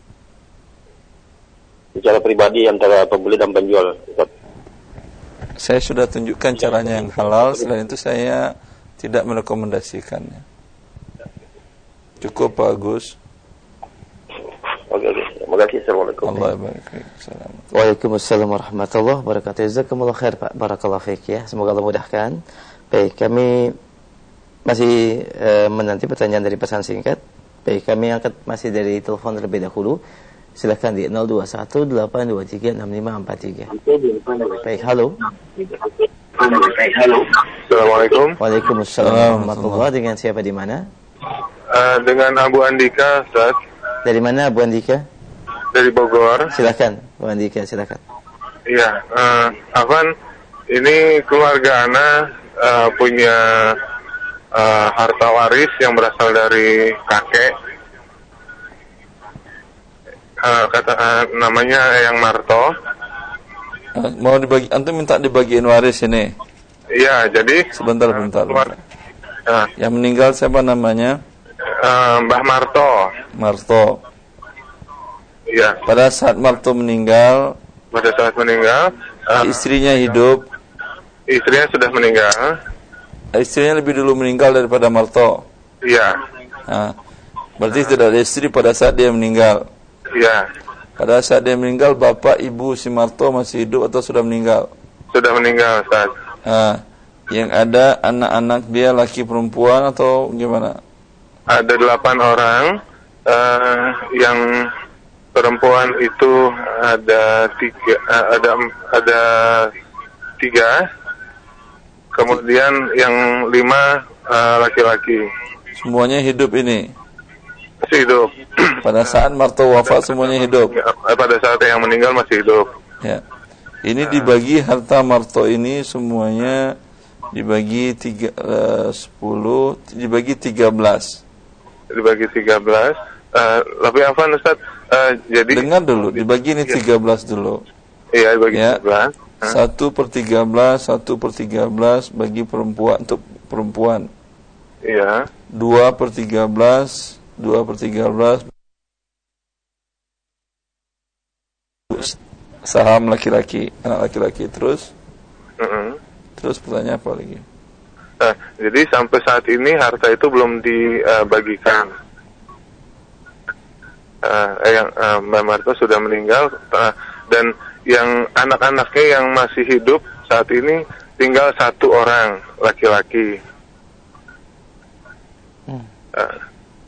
Secara pribadi antara pembeli dan penjual, Ustaz. Saya sudah tunjukkan caranya yang halal, selain itu saya tidak merekomendasikannya. Cukup Pak Agus. Oke, oke. Terima kasih. Assalamualaikum. Allah barik. Assalamualaikum. Waalaikumsalam warahmatullahi wabarakatuh. Jazakumullah khair Pak. Barakallahu fiik ya. Semoga Allah mudahkan. Baik, kami masih e, menanti pertanyaan dari pesan singkat. Baik, kami angkat masih dari telepon terlebih dahulu. Silakan di nol dua satu delapan dua tiga enam lima empat tiga. Baik, halo. Baik, halo. Assalamualaikum. Waalaikumsalam warahmatullahi. Dengan siapa di mana? Uh, dengan Abu Andika, Ustaz. Dari mana Abu Andika? Dari Bogor. Silakan, Abu Andika, silakan. Iya, uh, Afan, ini keluarga Ana uh, punya uh, harta waris yang berasal dari kakek. Uh, kata uh, namanya Eyang Marto. Uh, mau dibagi, antum minta dibagiin waris ini. Iya, jadi sebentar, bentar. bentar. Uh, yang meninggal siapa namanya? Uh, Mbah Marto. Marto. Iya. Pada saat Marto meninggal, pada saat meninggal, uh, istrinya hidup. Istrinya sudah meninggal. Istrinya lebih dulu meninggal daripada Marto. Iya. Nah, berarti uh. tidak ada istri pada saat dia meninggal. Iya. Pada saat dia meninggal, bapak ibu si Marto masih hidup atau sudah meninggal? Sudah meninggal, Ustaz. Nah, yang ada anak-anak dia laki perempuan atau gimana? Ada delapan orang, uh, yang perempuan itu ada tiga, uh, ada ada tiga, kemudian yang lima uh, laki-laki. Semuanya hidup ini? Masih hidup. Pada saat Marto wafat semuanya hidup? Pada saat yang meninggal masih hidup. Ya. Ini dibagi harta Marto ini semuanya dibagi tiga, uh, sepuluh, dibagi tiga belas. Dibagi tiga belas. Uh, lebih apa Ustaz? Uh, jadi dengar dulu, dibagi ini tiga belas dulu. Iya, dibagi ya. tiga belas. Huh? satu per tiga belas, satu per tiga belas bagi perempuan, untuk perempuan. Iya. dua per tiga belas, dua per tiga belas saham laki-laki, anak laki-laki. Terus uh-uh. Terus pertanyaan apa lagi? Nah, jadi sampai saat ini harta itu belum dibagikan. Uh, yang uh, Mbak Marto sudah meninggal, uh, dan yang anak-anaknya yang masih hidup saat ini tinggal satu orang laki-laki. Hmm. Uh,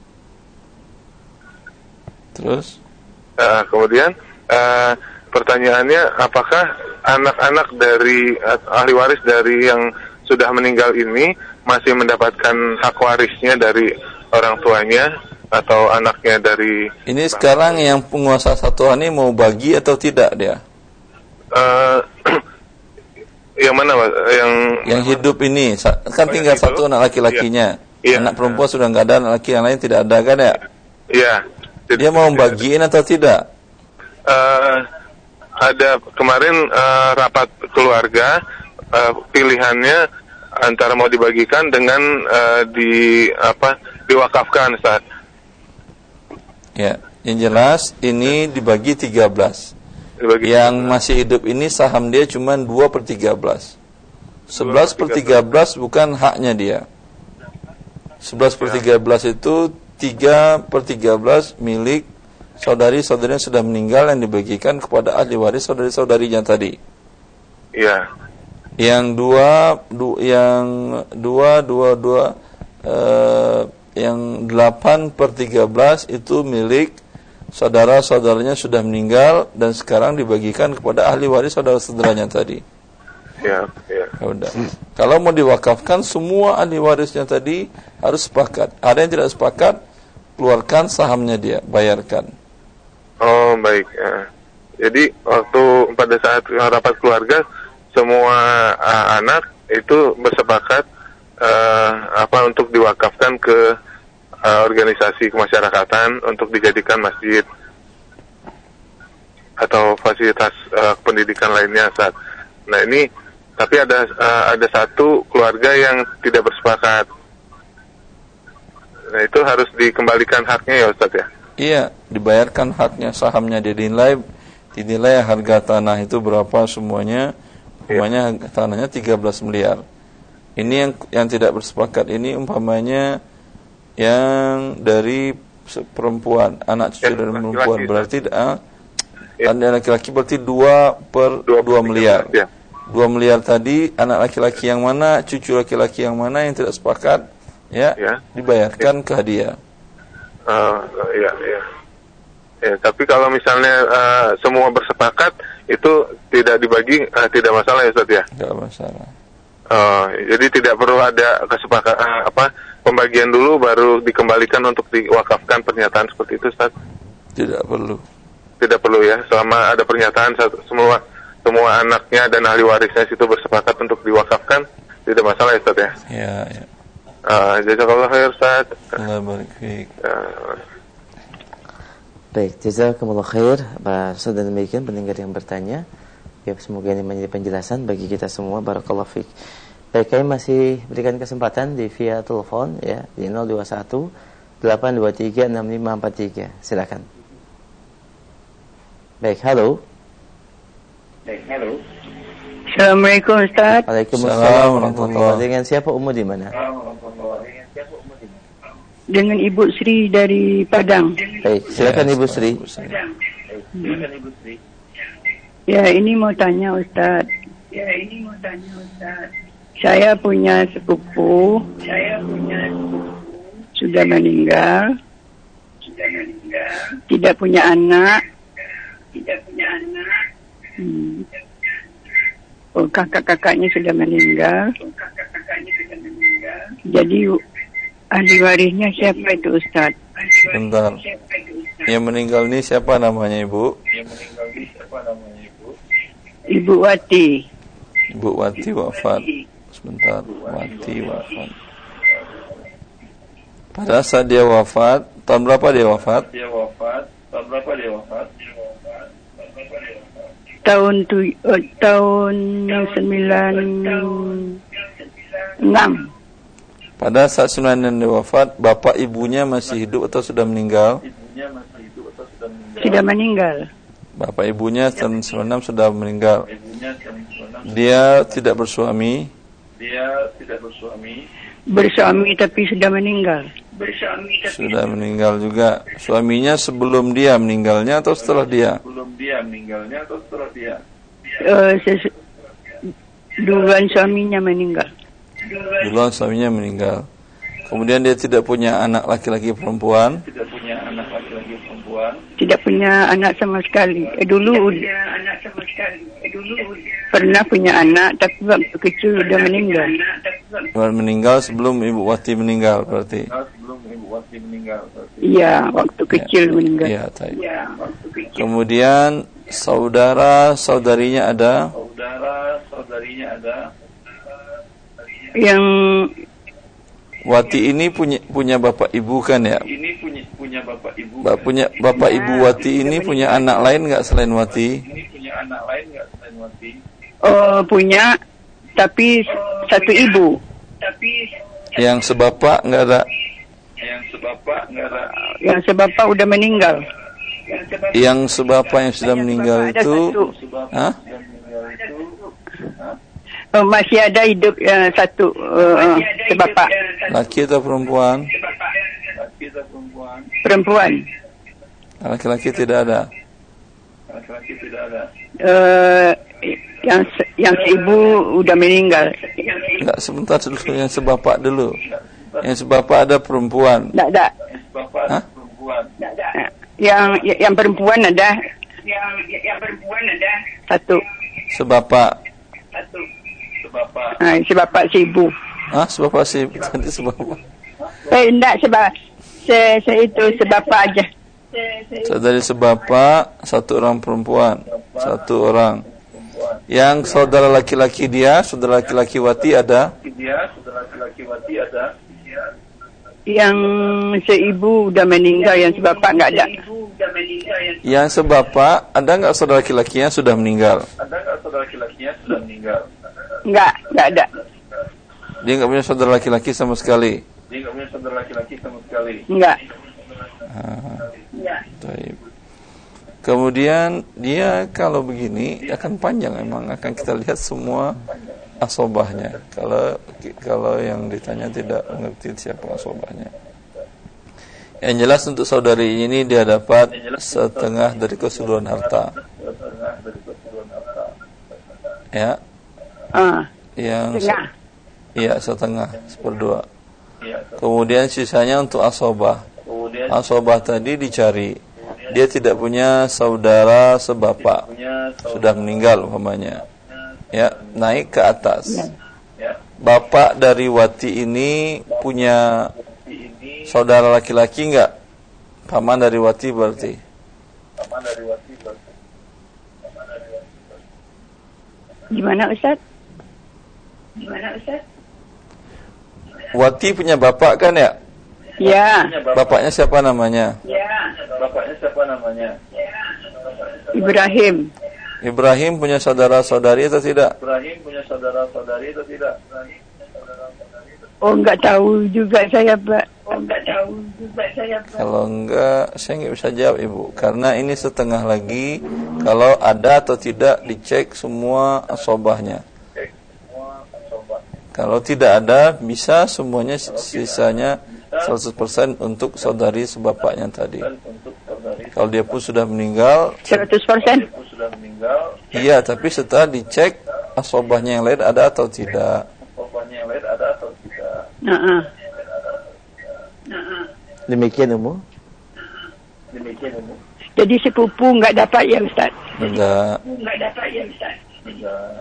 Terus? Uh, kemudian uh, pertanyaannya, apakah anak-anak dari uh, ahli waris dari yang sudah meninggal ini masih mendapatkan hak warisnya dari orang tuanya atau anaknya dari. Ini sekarang yang penguasa satuan ini mau bagi atau tidak dia? Uh, yang mana Mas? Yang yang hidup ini kan oh, tinggal itu? Satu anak laki-lakinya. Iya. Anak perempuan sudah nggak ada, anak laki yang lain tidak ada kan ya? Iya. Dia mau bagiin atau tidak? Uh, ada kemarin uh, rapat keluarga, uh, pilihannya antara mau dibagikan dengan uh, di apa diwakafkan Ustaz. Ya, yang jelas ini dibagi tiga belas. Dibagi yang tiga belas. Masih hidup ini saham dia cuma dua per tiga belas. sebelas per tiga belas bukan haknya dia. sebelas per tiga belas itu tiga per tiga belas milik saudari-saudari yang sudah meninggal yang dibagikan kepada ahli waris saudari-saudarinya tadi. Iya. Yang dua, du, yang dua, dua, dua, eh, yang delapan per tiga belas itu milik saudara-saudaranya sudah meninggal dan sekarang dibagikan kepada ahli waris saudara-saudaranya tadi. Ya, ya. Udah. Kalau mau diwakafkan, semua ahli warisnya tadi harus sepakat. Ada yang tidak sepakat, keluarkan sahamnya dia, bayarkan. Oh baik. Ya. Jadi waktu pada saat rapat keluarga semua uh, anak itu bersepakat uh, apa untuk diwakafkan ke uh, organisasi kemasyarakatan untuk dijadikan masjid atau fasilitas uh, pendidikan lainnya saat. Nah ini tapi ada uh, ada satu keluarga yang tidak bersepakat. Nah itu harus dikembalikan haknya ya Ustaz ya. Iya, dibayarkan haknya, sahamnya dia dinilai, dinilai harga tanah itu berapa semuanya, umpamanya harga tanahnya tiga belas miliar. Ini yang yang tidak bersepakat ini umpamanya yang dari perempuan, anak cucu ya, dari perempuan berarti ah, ya. Dan laki-laki berarti dua per dua miliar. Ya. dua miliar tadi anak laki-laki yang mana, cucu laki-laki yang mana yang tidak sepakat, ya, ya. dibayarkan ya. ke hadiah. Uh, ya, ya. Ya, tapi kalau misalnya uh, semua bersepakat itu tidak dibagi, uh, tidak masalah ya Ustaz ya? Tidak masalah. Uh, jadi tidak perlu ada kesepakatan uh, apa pembagian dulu baru dikembalikan untuk diwakafkan pernyataan seperti itu Ustaz? Tidak perlu. Tidak perlu ya, selama ada pernyataan satu, semua semua anaknya dan ahli warisnya situ bersepakat untuk diwakafkan, tidak masalah ya Ustaz ya? Ya, ya. Uh, jazakallah khair Ustaz. Allah barik fiik. Uh, Baik, jazakumullah khair. Bahasa dan demikian pendengar yang bertanya. Ya, semoga ini menjadi penjelasan bagi kita semua. Barakallahu fiik. Baik, kami masih berikan kesempatan di via telepon ya di nol dua satu delapan dua tiga enam lima empat tiga. Silakan. Baik, halo. Baik, halo. Assalamualaikum Ustaz. Waalaikumsalam warahmatullahi wabarakatuh. Dengan siapa Ummu di mana? Dengan Ibu Sri dari Padang. Baik, silakan Ibu Sri. Ya, ini mau tanya Ustaz. Ya, ini mau tanya Ustaz. Saya punya sepupu. Saya punya sepupu. Sudah meninggal. Sudah meninggal. Tidak punya anak. Tidak punya anak. Hmm. Oh, kakak-kakaknya sudah meninggal. Oh, kakak-kakaknya sudah meninggal. Jadi ahli warisnya siapa itu Ustaz? Bentar. Yang meninggal ini siapa namanya Ibu? Yang meninggal ini siapa namanya Ibu? Ibu Wati. Ibu Wati wafat. Sebentar, Wati wafat. Pada saat dia wafat, tahun berapa dia wafat? Dia wafat. Tahun berapa dia wafat? Tahun tu, uh, tahun sembilan enam. Pada saat sembilan enam dia wafat, bapak ibunya masih hidup atau sudah meninggal? Ibunya masih hidup atau sudah meninggal? Sudah meninggal. Bapak ibunya tahun sembilan enam sudah meninggal. Dia tidak bersuami. Dia tidak bersuami. Bersuami tapi sudah meninggal. Bersuami tapi sudah meninggal juga. Suaminya sebelum dia meninggalnya atau setelah dia? Sebelum dia meninggalnya atau setelah dia? Uh, ses- duluan suaminya meninggal. Duluan suaminya meninggal. Kemudian dia tidak punya anak laki-laki perempuan. Tidak punya anak laki-laki perempuan. Tidak punya anak sama sekali. Eh, dulu tidak punya anak sama sekali. Eh, dulu pernah punya anak tapi waktu kecil sudah meninggal. Meninggal sebelum Ibu Wati meninggal berarti. Sebelum Ibu Wati Iya, waktu kecil ya. meninggal. Ya, kemudian saudara saudarinya ada. Saudara saudarinya ada. Yang Wati ini punya punya bapak ibu kan ya? Ini punya punya bapak ibu. Ba, punya bapak ibu Wati ini punya anak lain nggak selain Wati? Ini punya anak lain nggak selain Wati? oh, punya, tapi satu ibu. Tapi yang sebapak nggak ada. Yang sebapak nggak ada. Yang sebapak udah meninggal. Yang sebapak yang sudah meninggal itu, hah? Oh, masih ada hidup uh, satu uh, sebapak. Laki atau perempuan? Laki atau perempuan? Perempuan. Laki-laki tidak ada. Laki-laki tidak ada. Uh, yang se- yang seibu udah meninggal. Enggak, sebentar dulu, yang sebapak dulu. Yang sebapak ada perempuan. Enggak ada. Hah? Yang yang perempuan ada. Yang yang perempuan ada. Satu. Sebapak. Satu. Sebapak. Ah, sebapak seibu. Hah, sebapak sih tadi sebapak. Eh, enggak sebab se, se itu sebapak aja. Saudari sebapak, satu orang perempuan, satu orang. Yang saudara laki-laki dia, saudara laki-laki Wati ada? Dia, saudara laki-laki Wati ada. Yang seibu udah meninggal, yang sebapak enggak ada. Yang sebapak, ada enggak saudara laki-lakinya sudah meninggal? Ada enggak saudara laki-lakinya sudah meninggal? Enggak, enggak ada. Dia enggak punya saudara laki-laki sama sekali. Dia enggak punya saudara laki-laki sama sekali. Enggak. Ah, baik. Kemudian dia kalau begini akan panjang, memang akan kita lihat semua asobahnya. Kalau kalau yang ditanya tidak mengerti siapa asobahnya. Yang jelas untuk saudari ini dia dapat setengah dari keseluruhan harta. Ya. Ah. Yang setengah. Iya, setengah, seperdua. Kemudian sisanya untuk asobah. Asobah tadi dicari. Dia tidak punya saudara sebapak, sudah meninggal umpamanya. Ya, naik ke atas. Bapak dari Wati ini punya saudara laki-laki enggak? Paman dari Wati berarti. Paman dari Wati berarti. Gimana Ustaz? Gimana Ustaz? Wati punya bapak kan ya? Ya. Bapaknya siapa namanya? Ya. Bapaknya siapa namanya? Ibrahim. Ibrahim punya saudara-saudari atau tidak? Ibrahim punya saudara-saudari atau tidak? Oh, enggak tahu juga saya, Pak. Oh, enggak tahu juga saya, Pak. Kalau enggak, saya enggak bisa jawab Ibu. Karena ini setengah lagi. Kalau ada atau tidak, dicek semua asobahnya. Kalau tidak ada, bisa semuanya sisanya seratus persen untuk saudari sebapaknya tadi. Kalau dia pun sudah meninggal seratus persen? Iya, tapi setelah dicek asobahnya yang lain ada atau tidak. Asobahnya yang lain ada atau tidak. Heeh. Demikian Ummu. Demikian Ummu. Jadi sepupu enggak dapat ya Ustaz? Enggak. Enggak dapat ya Ustaz? Enggak.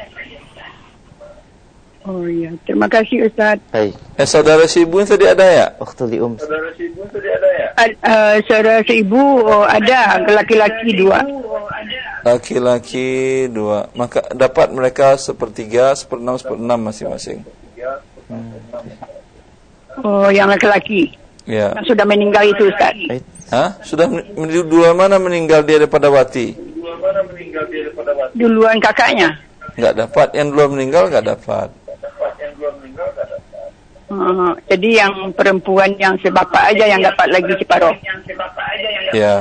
Oh iya, terima kasih Ustaz. Baik. Eh, saudara si ibu tadi ada ya? Waktu di um. Saudara si ibu tadi ada ya? Uh, saudara si ibu oh, ada, laki-laki dua. Laki-laki dua. Maka dapat mereka sepertiga, seperenam, seperenam masing-masing. Hmm. Oh, yang laki-laki. Ya. Yang sudah meninggal itu Ustaz. Hah? Sudah men- duluan mana meninggal dia daripada Wati? Duluan mana meninggal dia daripada Wati? Duluan kakaknya. Enggak dapat, yang duluan meninggal enggak dapat. Uh, jadi yang perempuan yang sebapak aja yang dapat lagi separuh. Ya.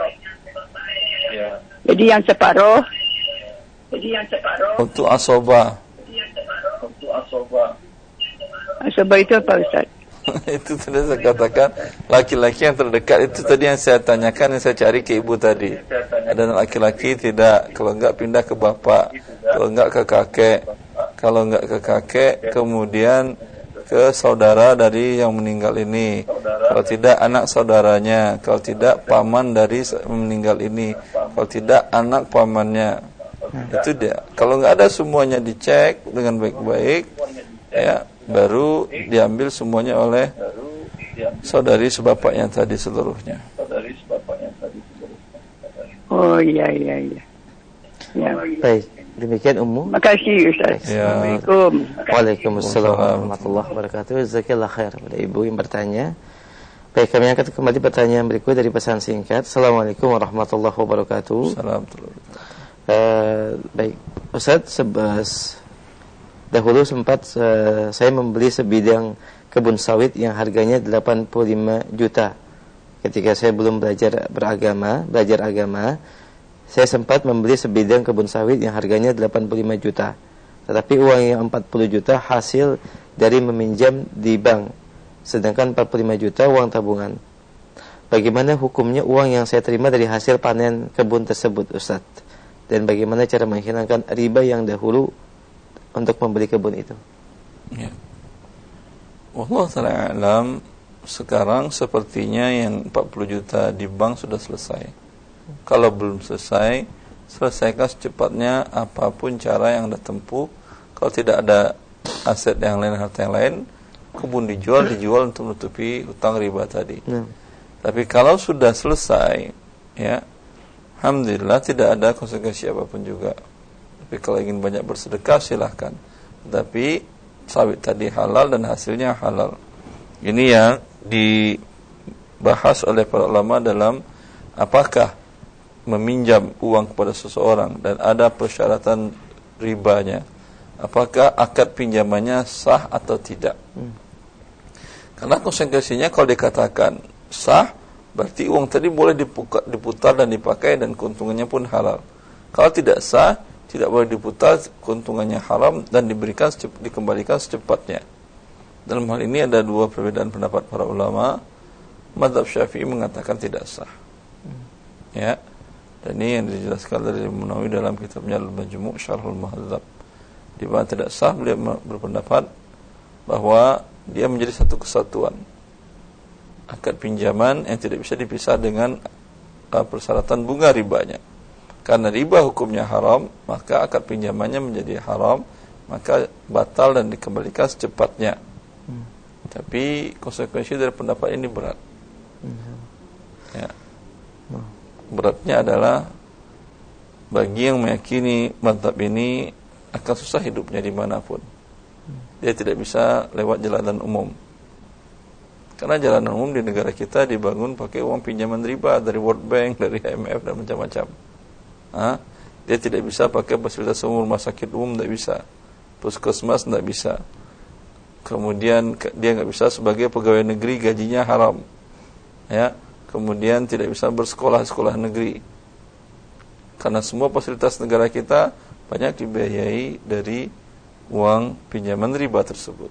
Jadi yang separuh. Jadi yang separuh. Untuk asobah. Untuk asobah. Asobah itu apa Ustaz? Itu tadi saya katakan laki-laki yang terdekat itu tadi yang saya tanyakan, yang saya cari ke ibu tadi. Ada laki-laki tidak, kalau enggak pindah ke bapak, kalau enggak ke kakek, kalau enggak ke kakek kemudian ke saudara dari yang meninggal ini. Kalau tidak anak saudaranya, kalau tidak paman dari meninggal ini, kalau tidak anak pamannya. Itu dia. Kalau enggak ada semuanya dicek dengan baik-baik, ya baru diambil semuanya oleh saudari sebapaknya tadi seluruhnya. Saudari sebapaknya tadi seluruhnya. Oh iya iya iya. Ya. Baik, demikian Ummu. Makasih Ustaz. Ya. Assalamualaikum. Waalaikumsalam warahmatullahi wabarakatuh. Jazakallah khair pada ibu yang bertanya. Baik, kami angkat kembali pertanyaan berikut dari pesan singkat. Assalamualaikum warahmatullahi wabarakatuh. Assalamualaikum. Uh, baik, Ustaz, sebas dahulu sempat uh, saya membeli sebidang kebun sawit yang harganya delapan puluh lima juta. Ketika saya belum belajar beragama, belajar agama, saya sempat membeli sebidang kebun sawit yang harganya delapan puluh lima juta. Tetapi uang yang empat puluh juta hasil dari meminjam di bank, sedangkan empat puluh lima juta uang tabungan. Bagaimana hukumnya uang yang saya terima dari hasil panen kebun tersebut, Ustaz? Dan bagaimana cara menghilangkan riba yang dahulu untuk membeli kebun itu? Ya. Wallahu ta'ala alam. Sekarang sepertinya yang empat puluh juta di bank sudah selesai. Kalau belum selesai, selesaikan secepatnya apapun cara yang Anda tempuh. Kalau tidak ada aset yang lain, harta yang lain, kebun dijual, dijual untuk menutupi hutang riba tadi. Ya. Tapi kalau sudah selesai, ya, alhamdulillah tidak ada konsekuensi apapun juga. Tapi kalau ingin banyak bersedekah silahkan. Tapi sawit tadi halal dan hasilnya halal. Ini yang dibahas oleh para ulama dalam apakah meminjam uang kepada seseorang dan ada persyaratan ribanya. Apakah akad pinjamannya sah atau tidak? Hmm. Karena konsekuensinya kalau dikatakan sah, berarti uang tadi boleh diputar dan dipakai dan keuntungannya pun halal. Kalau tidak sah, tidak boleh diputar, keuntungannya haram dan diberikan dikembalikan secepatnya. Dalam hal ini ada dua perbedaan pendapat para ulama. Mazhab Syafi'i mengatakan tidak sah. Ya. Dan ini yang dijelaskan dari Munawi dalam kitabnya Al-Majmu' Syarhul Muhadzab. Di mana tidak sah, beliau berpendapat bahwa dia menjadi satu kesatuan. Akad pinjaman yang tidak bisa dipisah dengan uh, persyaratan bunga ribanya. Karena riba hukumnya haram, maka akad pinjamannya menjadi haram, maka batal dan dikembalikan secepatnya. Hmm. Tapi konsekuensi dari pendapat ini berat. Hmm. Ya. Hmm. Beratnya adalah bagi yang meyakini mazhab ini akan susah hidupnya dimanapun. Dia tidak bisa lewat jalanan umum. Karena jalanan umum di negara kita dibangun pakai uang pinjaman riba dari World Bank, dari I M F dan macam-macam. Ha? Dia tidak bisa pakai fasilitas umum, rumah sakit umum tidak bisa, puskesmas tidak bisa. Kemudian dia nggak bisa sebagai pegawai negeri, gajinya haram. Ya, kemudian tidak bisa bersekolah sekolah negeri. Karena semua fasilitas negara kita banyak dibiayai dari uang pinjaman riba tersebut.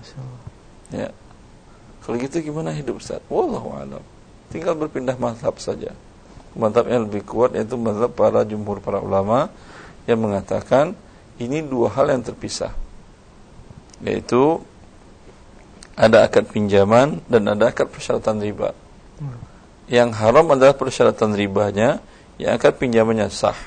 Ya. Kalau gitu gimana hidup Ustaz? Wallahu a'lam. Tinggal berpindah mazhab saja. Mazhab yang lebih kuat yaitu mazhab para jumhur para ulama yang mengatakan ini dua hal yang terpisah. Yaitu ada akad pinjaman dan ada akad persyaratan riba. Hmm. Yang haram adalah persyaratan ribanya, yang akad pinjamannya sah.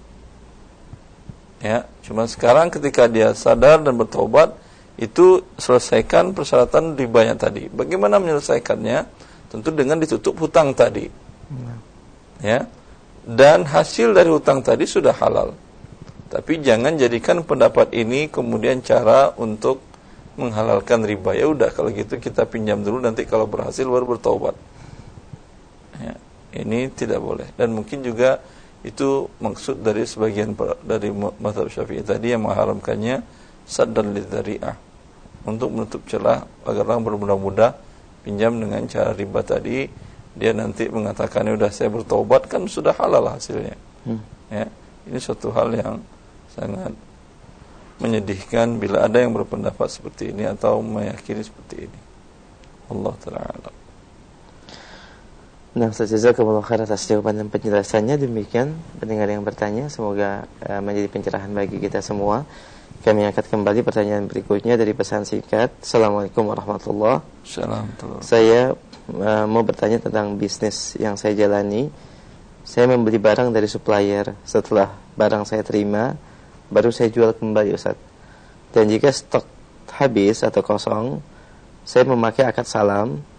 Ya, cuma sekarang ketika dia sadar dan bertobat, itu selesaikan persyaratan ribanya tadi. Bagaimana menyelesaikannya? Tentu dengan ditutup hutang tadi. Hmm. Ya. Dan hasil dari hutang tadi sudah halal. Tapi jangan jadikan pendapat ini kemudian cara untuk menghalalkan riba. Ya udah kalau gitu kita pinjam dulu, nanti kalau berhasil baru bertaubat. Ya, ini tidak boleh. Dan mungkin juga itu maksud dari sebagian dari mazhab Syafi'i tadi yang mengharamkannya saddan lidzari'ah, untuk menutup celah agar orang bermudah-mudah pinjam dengan cara riba tadi. Dia nanti mengatakan udah saya bertaubat, kan sudah halal hasilnya. Hmm. Ya, ini suatu hal yang sangat menyedihkan bila ada yang berpendapat seperti ini atau meyakini seperti ini. Allah Ta'ala. Nah, jazakumullah khair atas jawaban dan penjelasannya. Demikian pendengar yang bertanya, semoga uh, menjadi pencerahan bagi kita semua. Kami angkat kembali pertanyaan berikutnya dari pesan singkat. Assalamualaikum warahmatullahi wabarakatuh. Saya uh, mau bertanya tentang bisnis yang saya jalani. Saya membeli barang dari supplier. Setelah barang saya terima, baru saya jual kembali, Ustaz. Dan jika stok habis atau kosong, saya memakai akad salam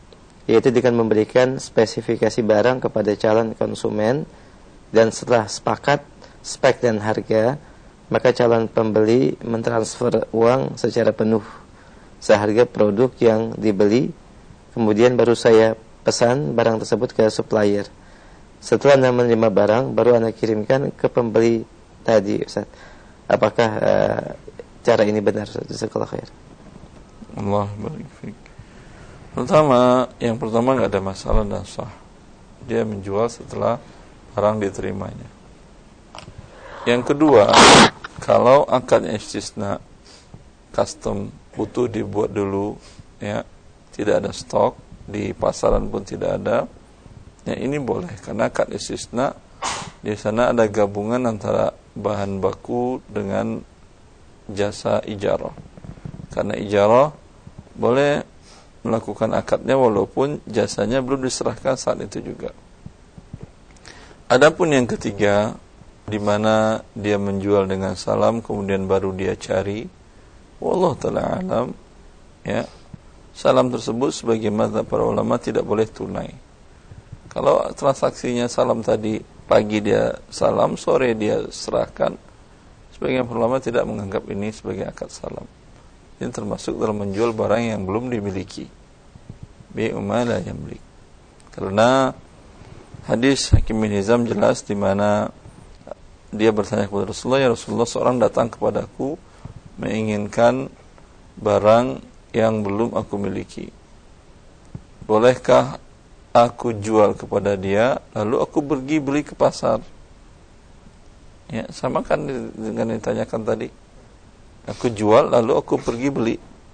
yaitu dengan memberikan spesifikasi barang kepada calon konsumen, dan setelah sepakat spek dan harga, maka calon pembeli mentransfer uang secara penuh seharga produk yang dibeli. Kemudian baru saya pesan barang tersebut ke supplier. Setelah Anda menerima barang, baru Anda kirimkan ke pembeli tadi, Ustaz. Apakah uh, cara ini benar, Ustaz? Jazakallahu khair. Allah barik fiik. Pertama, yang pertama enggak ada masalah dan sah. Dia menjual setelah barang diterimanya. Yang kedua, kalau akadnya istisna, custom utuh dibuat dulu, ya, tidak ada stok di pasaran pun tidak ada, ya ini boleh karena akad istisna di sana ada gabungan antara bahan baku dengan jasa ijarah. Karena ijarah boleh melakukan akadnya walaupun jasanya belum diserahkan saat itu juga. Adapun yang ketiga, di mana dia menjual dengan salam kemudian baru dia cari, wallahu ta'ala alam, ya, salam tersebut sebagai mazhab para ulama tidak boleh tunai. Kalau transaksinya salam tadi, pagi dia salam, sore dia serahkan, sebagian para ulama tidak menganggap ini sebagai akad salam. Ini termasuk dalam menjual barang yang belum dimiliki. Bi'uma la yamlik. Karena hadis Hakim bin Hizam jelas di mana dia bertanya kepada Rasulullah, ya Rasulullah, seorang datang kepadaku menginginkan barang yang belum aku miliki. Bolehkah aku jual kepada dia lalu aku pergi beli ke pasar? Ya, sama kan dengan yang ditanyakan tadi. Aku jual lalu aku pergi beli.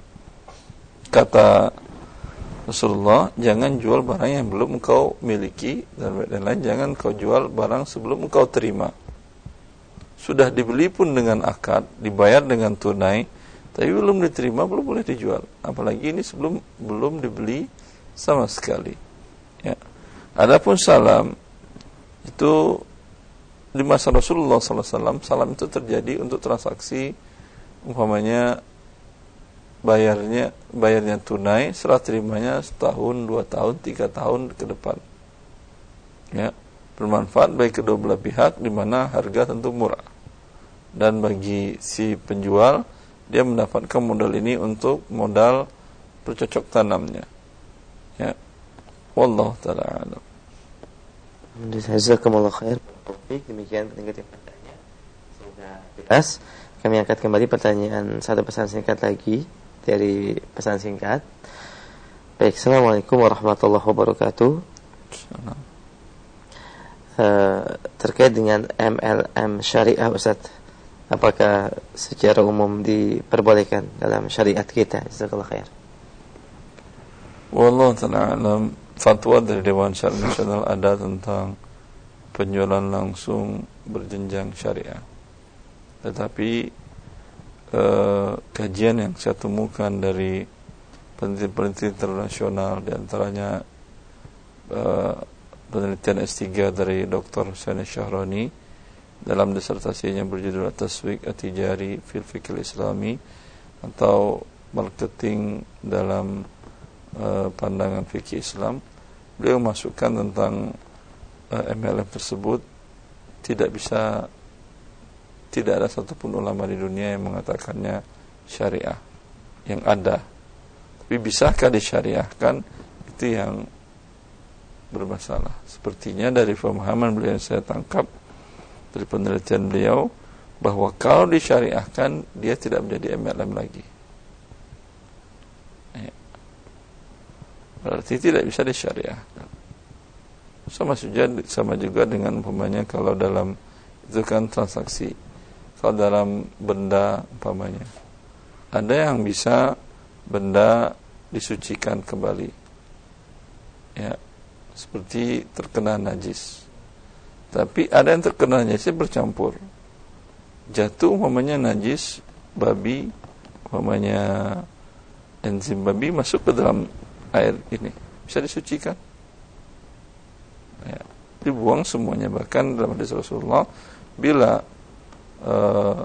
Kata Rasulullah, jangan jual barang yang belum engkau miliki, dan lain jangan kau jual barang sebelum engkau terima. Sudah dibeli pun dengan akad, dibayar dengan tunai, tapi belum diterima, belum boleh dijual. Apalagi ini sebelum belum dibeli sama sekali. Ya. Adapun salam itu di masa Rasulullah sallallahu alaihi wasallam, salam itu terjadi untuk transaksi umpamanya bayarnya bayarnya tunai, serah terimanya setahun, dua tahun, tiga tahun ke depan. Ya, bermanfaat bagi kedua belah pihak, di mana harga tentu murah. Dan bagi si penjual, dia mendapatkan modal ini untuk modal bercocok tanamnya. Ya, wallahu ta'ala alam. Jazakumullah khair. Demikian pendengar yang bertanya, semoga jelas. Kami angkat kembali pertanyaan, satu pesan singkat lagi dari pesan singkat. Baik, assalamualaikum warahmatullahi wabarakatuh. Uh, terkait dengan M L M syariah, Ustaz, apakah secara umum diperbolehkan dalam syariat kita? Jazakallahu khair. Wallahu ta'ala alam. Fatwa dari Dewan Syariah Nasional ada tentang penjualan langsung berjenjang syariah. Tetapi eh, kajian yang saya temukan dari peneliti-peneliti internasional, di antaranya eh, penelitian S tiga dari Doktor Sani Syahrani dalam disertasinya berjudul Taswiq At-Tijari fil Fiqh Islami, atau marketing dalam uh, pandangan fikih Islam. Beliau masukkan tentang uh, M L M tersebut tidak bisa, tidak ada satupun ulama di dunia yang mengatakannya syariah yang ada. Tapi bisakah disyariahkan, itu yang bermasalah. Sepertinya dari pemahaman beliau yang saya tangkap dari penelitian beliau, bahwa kalau disyariahkan dia tidak menjadi M L M lagi. Ya. Berarti tidak bisa disyariahkan. Sama saja, sama juga dengan umpamanya kalau dalam itu kan transaksi. Kalau dalam benda umpamanya, ada yang bisa benda disucikan kembali. Ya, seperti terkena najis. Tapi ada yang terkena najisnya bercampur. Jatuh umpamanya najis babi, umpamanya enzim babi masuk ke dalam air ini, bisa disucikan. Ya, dibuang semuanya. Bahkan dalam hadis Rasulullah, bila uh,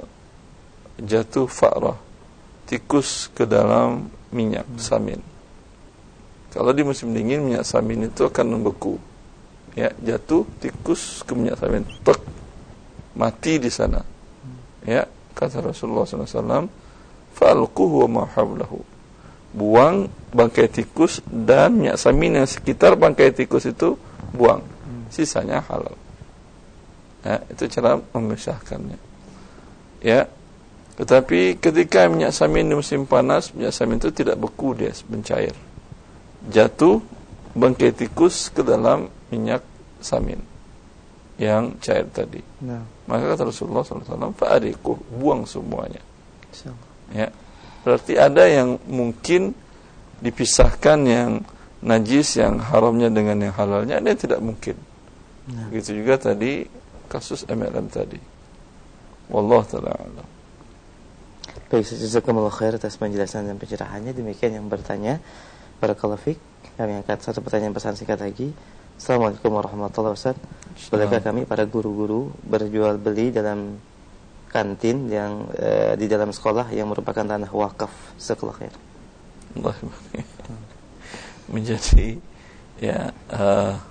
jatuh fa'rah, tikus ke dalam minyak samin, Kalau di musim dingin minyak samin itu akan membeku. Ya, jatuh tikus ke minyak samin, tek, mati di sana. Ya, kata Rasulullah sallallahu alaihi wasallam, "Falquhu wa ma hawlahu." Buang bangkai tikus dan minyak samin yang sekitar bangkai tikus itu buang. Sisanya halal. Ya, itu cara memisahkannya. Ya. Tetapi ketika minyak samin di musim panas, minyak samin itu tidak beku, dia mencair. Jatuh bangkai tikus ke dalam minyak samin yang cair tadi. Nah. Maka kata Rasulullah sallallahu alaihi wasallam, "Fa'ariquh," buang semuanya. Ya. Berarti ada yang mungkin dipisahkan yang najis, yang haramnya dengan yang halalnya, ada yang tidak mungkin. Nah. Begitu juga tadi kasus M L M tadi. Wallahu ta'ala a'lam. Baik, jazakumullah khair atas penjelasan dan pencerahannya. Demikian yang bertanya. Barakallahu fiik. Kami angkat satu pertanyaan pesan singkat lagi. Assalamualaikum warahmatullahi wabarakatuh. Bolehkah kami para guru-guru berjual beli dalam kantin yang e, di dalam sekolah yang merupakan tanah wakaf? Jazakallahu khair. Allah menjadi ya uh,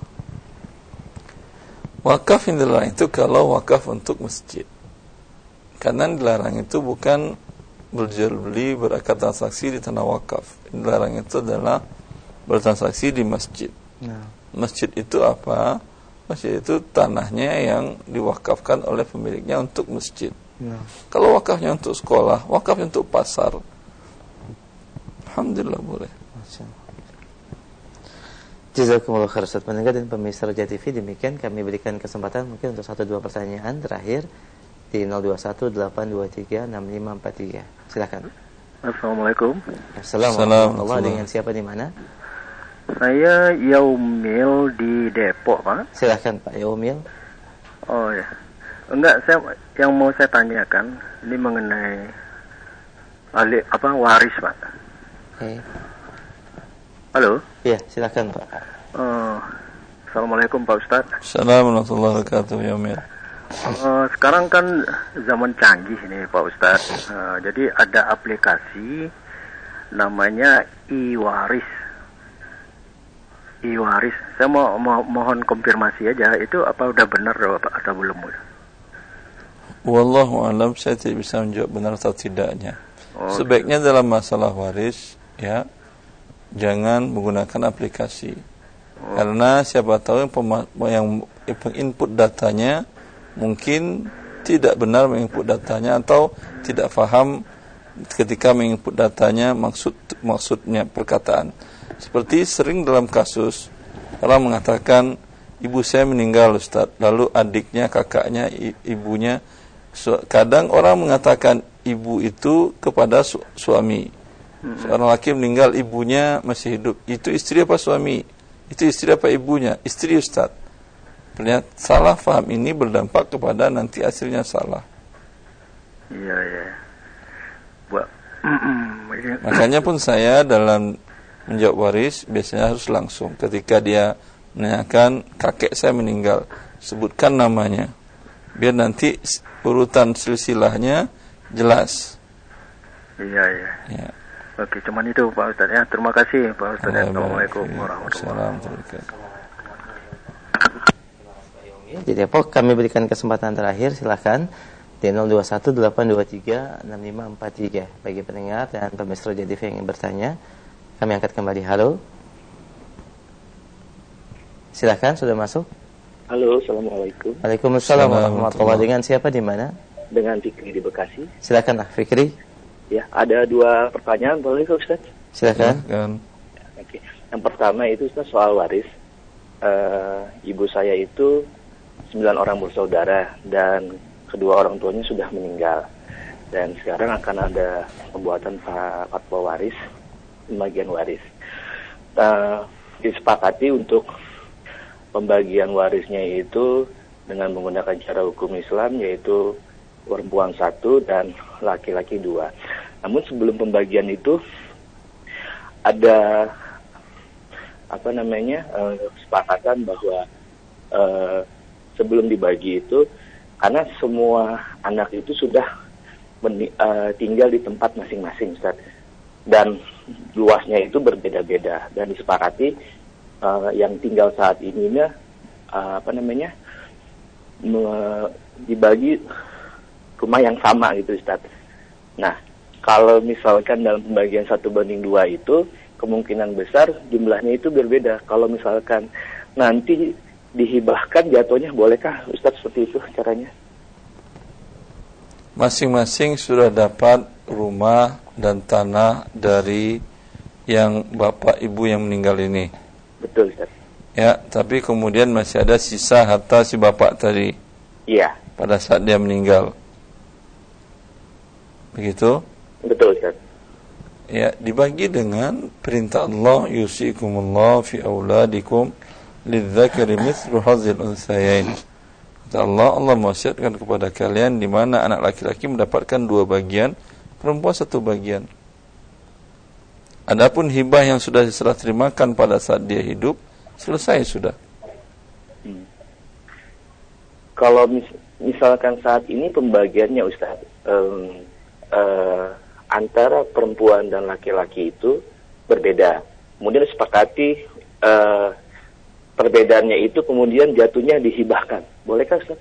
wakaf yang dilarang itu kalau wakaf untuk masjid. Karena yang dilarang itu bukan berjual beli berakad transaksi di tanah wakaf. Yang dilarang itu adalah bertransaksi di masjid. Nah. Masjid itu apa? Masjid itu tanahnya yang diwakafkan oleh pemiliknya untuk masjid. Nah. Kalau wakafnya untuk sekolah, wakafnya untuk pasar, alhamdulillah boleh. Jazakumullah khair Ustaz. Pendengar dan pemirsa Roja T V, demikian kami berikan kesempatan mungkin untuk satu dua pertanyaan terakhir di nol dua satu delapan dua tiga enam lima empat tiga. Silakan. Assalamualaikum. Assalamualaikum. Dengan siapa di mana? Saya Yaumil di Depok, Pak. Silakan Pak Yaumil. Oh ya. Enggak, saya yang mau saya tanyakan ini mengenai ahli apa waris, Pak. Oke. Halo? Iya, silakan Pak. Uh, Assalamualaikum Pak Ustaz. Assalamualaikum warahmatullahi wabarakatuh, Yaumil. Uh, sekarang kan zaman canggih nih Pak Ustaz. Uh, jadi ada aplikasi namanya iWaris. iWaris. Saya mau, mau mohon konfirmasi aja, itu apa udah benar atau belum? Wallahu a'lam, saya tidak bisa menjawab benar atau tidaknya. Oh, sebaiknya gitu. Dalam masalah waris, ya, jangan menggunakan aplikasi. Oh. Karena siapa tahu yang, pema- yang input datanya mungkin tidak benar menginput datanya atau tidak faham ketika menginput datanya maksud maksudnya perkataan. Seperti sering dalam kasus orang mengatakan ibu saya meninggal Ustaz, lalu adiknya, kakaknya, ibunya. Kadang orang mengatakan ibu itu kepada su- suami. Seorang laki meninggal, ibunya masih hidup. Itu istri apa suami? Itu istri apa ibunya? Istri Ustaz. Ternyata salah faham ini berdampak kepada nanti hasilnya salah. Iya, iya. Buat makanya pun saya dalam menjawab waris biasanya harus langsung. Ketika dia menanyakan kakek saya meninggal, sebutkan namanya, biar nanti urutan silsilahnya jelas. Iya, iya. Ya. Oke, cuman itu Pak Ustaz ya. Terima kasih Pak Ustaz. Assalamualaikum warahmatullahi wabarakatuh. Di Depok kami berikan kesempatan terakhir, silakan di nol dua satu delapan dua tiga enam lima empat tiga. Bagi pendengar dan pemirsa Roja T V yang ingin bertanya, kami angkat kembali. Halo. Silakan, sudah masuk. Halo, Assalamualaikum. Waalaikumsalam warahmatullahi wabarakatuh. Dengan siapa di mana? Dengan Fikri di Bekasi. Silakan, ah, Fikri. Ya, ada dua pertanyaan, boleh Pak Ustaz? Silakan. Silakan. Oke. Yang pertama itu Ustaz soal waris. Uh, ibu saya itu sembilan orang bersaudara dan kedua orang tuanya sudah meninggal. Dan sekarang akan ada pembuatan fatwa waris, pembagian waris. Uh, disepakati untuk pembagian warisnya itu dengan menggunakan cara hukum Islam, yaitu perempuan satu dan laki-laki dua. Namun sebelum pembagian itu ada apa namanya uh, kesepakatan bahwa uh, sebelum dibagi itu, karena semua anak itu sudah meni- uh, tinggal di tempat masing-masing, Ustaz. Dan luasnya itu berbeda-beda dan disepakati uh, yang tinggal saat ini uh, apa namanya me- dibagi rumah yang sama gitu Ustaz. Nah, kalau misalkan dalam pembagian satu banding dua itu kemungkinan besar jumlahnya itu berbeda. Kalau misalkan nanti dihibahkan jatuhnya, bolehkah Ustaz seperti itu caranya? Masing-masing sudah dapat rumah dan tanah dari yang bapak ibu yang meninggal ini. Betul Ustaz. Ya, tapi kemudian masih ada sisa harta si bapak tadi. Iya. Pada saat dia meninggal. Begitu? Betul Ustaz. Ya, dibagi dengan perintah Allah, yusikumullah fi auladikum lidzakari mithlu hadzil unthayain. Kata Allah, Allah mewasiatkan kepada kalian di mana anak laki-laki mendapatkan dua bagian, perempuan satu bagian. Adapun hibah yang sudah diserah terimakan pada saat dia hidup, selesai sudah. Hmm. Kalau mis- misalkan saat ini pembagiannya Ustaz, um, uh, antara perempuan dan laki-laki itu berbeda. Kemudian disepakati uh, perbedaannya itu kemudian jatuhnya dihibahkan. Bolehkah Ustaz?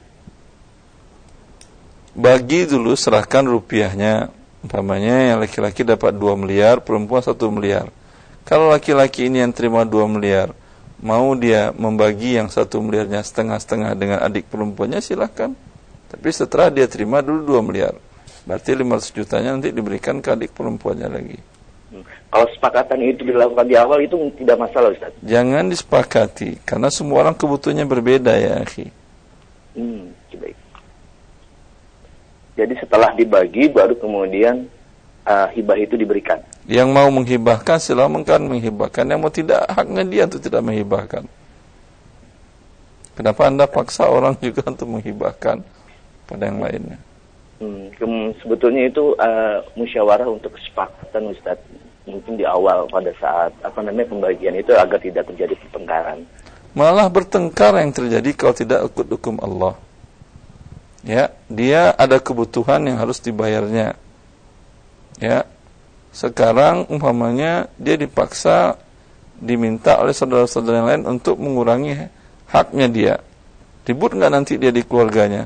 Bagi dulu, serahkan rupiahnya. Umpamanya yang laki-laki dapat dua miliar, perempuan satu miliar. Kalau laki-laki ini yang terima dua miliar, mau dia membagi yang satu miliarnya setengah-setengah dengan adik perempuannya, silahkan. Tapi setelah dia terima dulu dua miliar, berarti lima ratus jutanya nanti diberikan ke adik perempuannya lagi. Hmm. Kalau sepakatan itu dilakukan di awal itu tidak masalah Ustaz? Jangan disepakati, karena semua orang kebutuhannya berbeda ya akhi. Hmm, baik. Jadi setelah dibagi baru kemudian uh, hibah itu diberikan. Yang mau menghibahkan silakan menghibahkan, yang mau tidak, haknya dia untuk tidak menghibahkan. Kenapa Anda paksa orang juga untuk menghibahkan pada yang lainnya? Hmm, ke- sebetulnya itu uh, musyawarah untuk kesepakatan Ustaz. Mungkin di awal pada saat apa namanya pembagian itu agar tidak terjadi pertengkaran. Malah bertengkar yang terjadi kalau tidak ikut hukum Allah. Ya, dia ada kebutuhan yang harus dibayarnya. Ya. Sekarang umpamanya dia dipaksa diminta oleh saudara-saudara yang lain untuk mengurangi haknya dia. Ribut enggak nanti dia di keluarganya?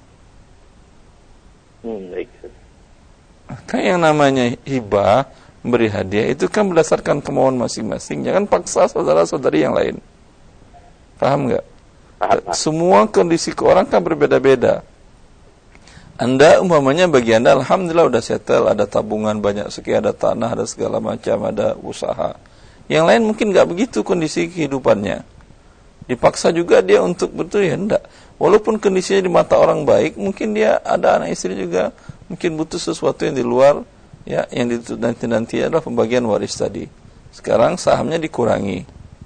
Hmm, baik. Kan yang namanya hibah, memberi hadiah itu kan berdasarkan kemauan masing-masing. Jangan paksa saudara-saudari yang lain. Paham enggak? Semua kondisi ke orang kan berbeda-beda. Anda umpamanya bagi Anda alhamdulillah udah settle, ada tabungan banyak sekian, ada tanah, ada segala macam, ada usaha. Yang lain mungkin enggak begitu kondisi kehidupannya. Dipaksa juga dia untuk betul ya enggak. Walaupun kondisinya di mata orang baik, mungkin dia ada anak istri juga, mungkin butuh sesuatu yang di luar, ya, yang dituntut nanti-nanti adalah pembagian waris tadi. Sekarang sahamnya dikurangi.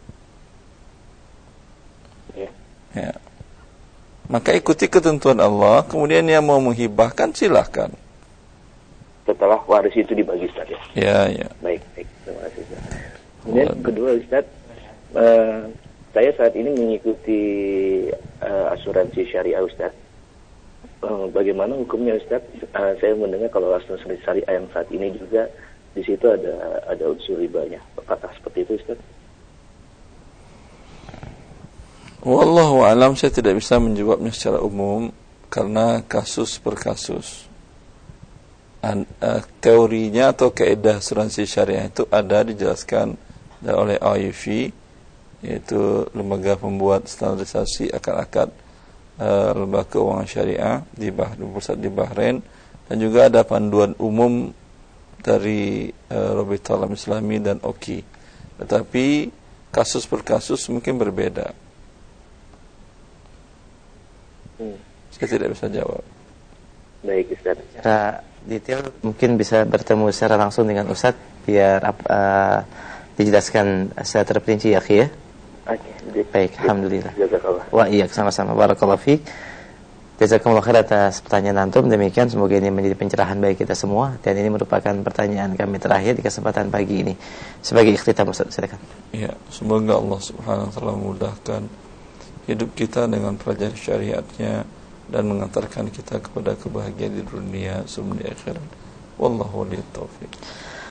Ya. Ya. Maka ikuti ketentuan Allah, kemudian yang mau menghibahkan silahkan. Setelah waris itu dibagi Ustaz ya. Ya, ya. Baik, baik. Terima kasih Ustaz. Kemudian kedua Ustaz, uh, saya saat ini mengikuti uh, asuransi syariah Ustaz. Uh, bagaimana hukumnya Ustaz? Uh, saya mendengar kalau asuransi syariah yang saat ini juga di situ ada ada unsur ribanya. Apakah seperti itu Ustaz? Wallahu a'lam, saya tidak bisa menjawabnya secara umum karena kasus per kasus. An, uh, teorinya atau kaidah asuransi syariah itu ada dijelaskan oleh A I V, yaitu lembaga pembuat standarisasi akad-akad uh, lembaga keuangan syariah di Bahrain, pusat di Bahrain, dan juga ada panduan umum dari uh, Rabitaul Alam Islami dan O K I. Tetapi kasus per kasus mungkin berbeda. Hmm. Saya tidak bisa jawab. Baik Ustaz. Secara detail mungkin bisa bertemu secara langsung dengan Ustaz biar uh, dijelaskan secara terperinci ya, ya. Oke. Baik, alhamdulillah. Jazakallah. Wah, iya, sama-sama. Barakallahu fiik. Jazakumullah khair atas pertanyaan antum. Demikian semoga ini menjadi pencerahan bagi kita semua, dan ini merupakan pertanyaan kami terakhir di kesempatan pagi ini. Sebagai ikhtitam Ustaz, silakan. Ya, semoga Allah Subhanahu wa taala memudahkan hidup kita dengan pelajari syariatnya dan mengantarkan kita kepada kebahagiaan di dunia sebelum di akhirat. Wallahu a'lam.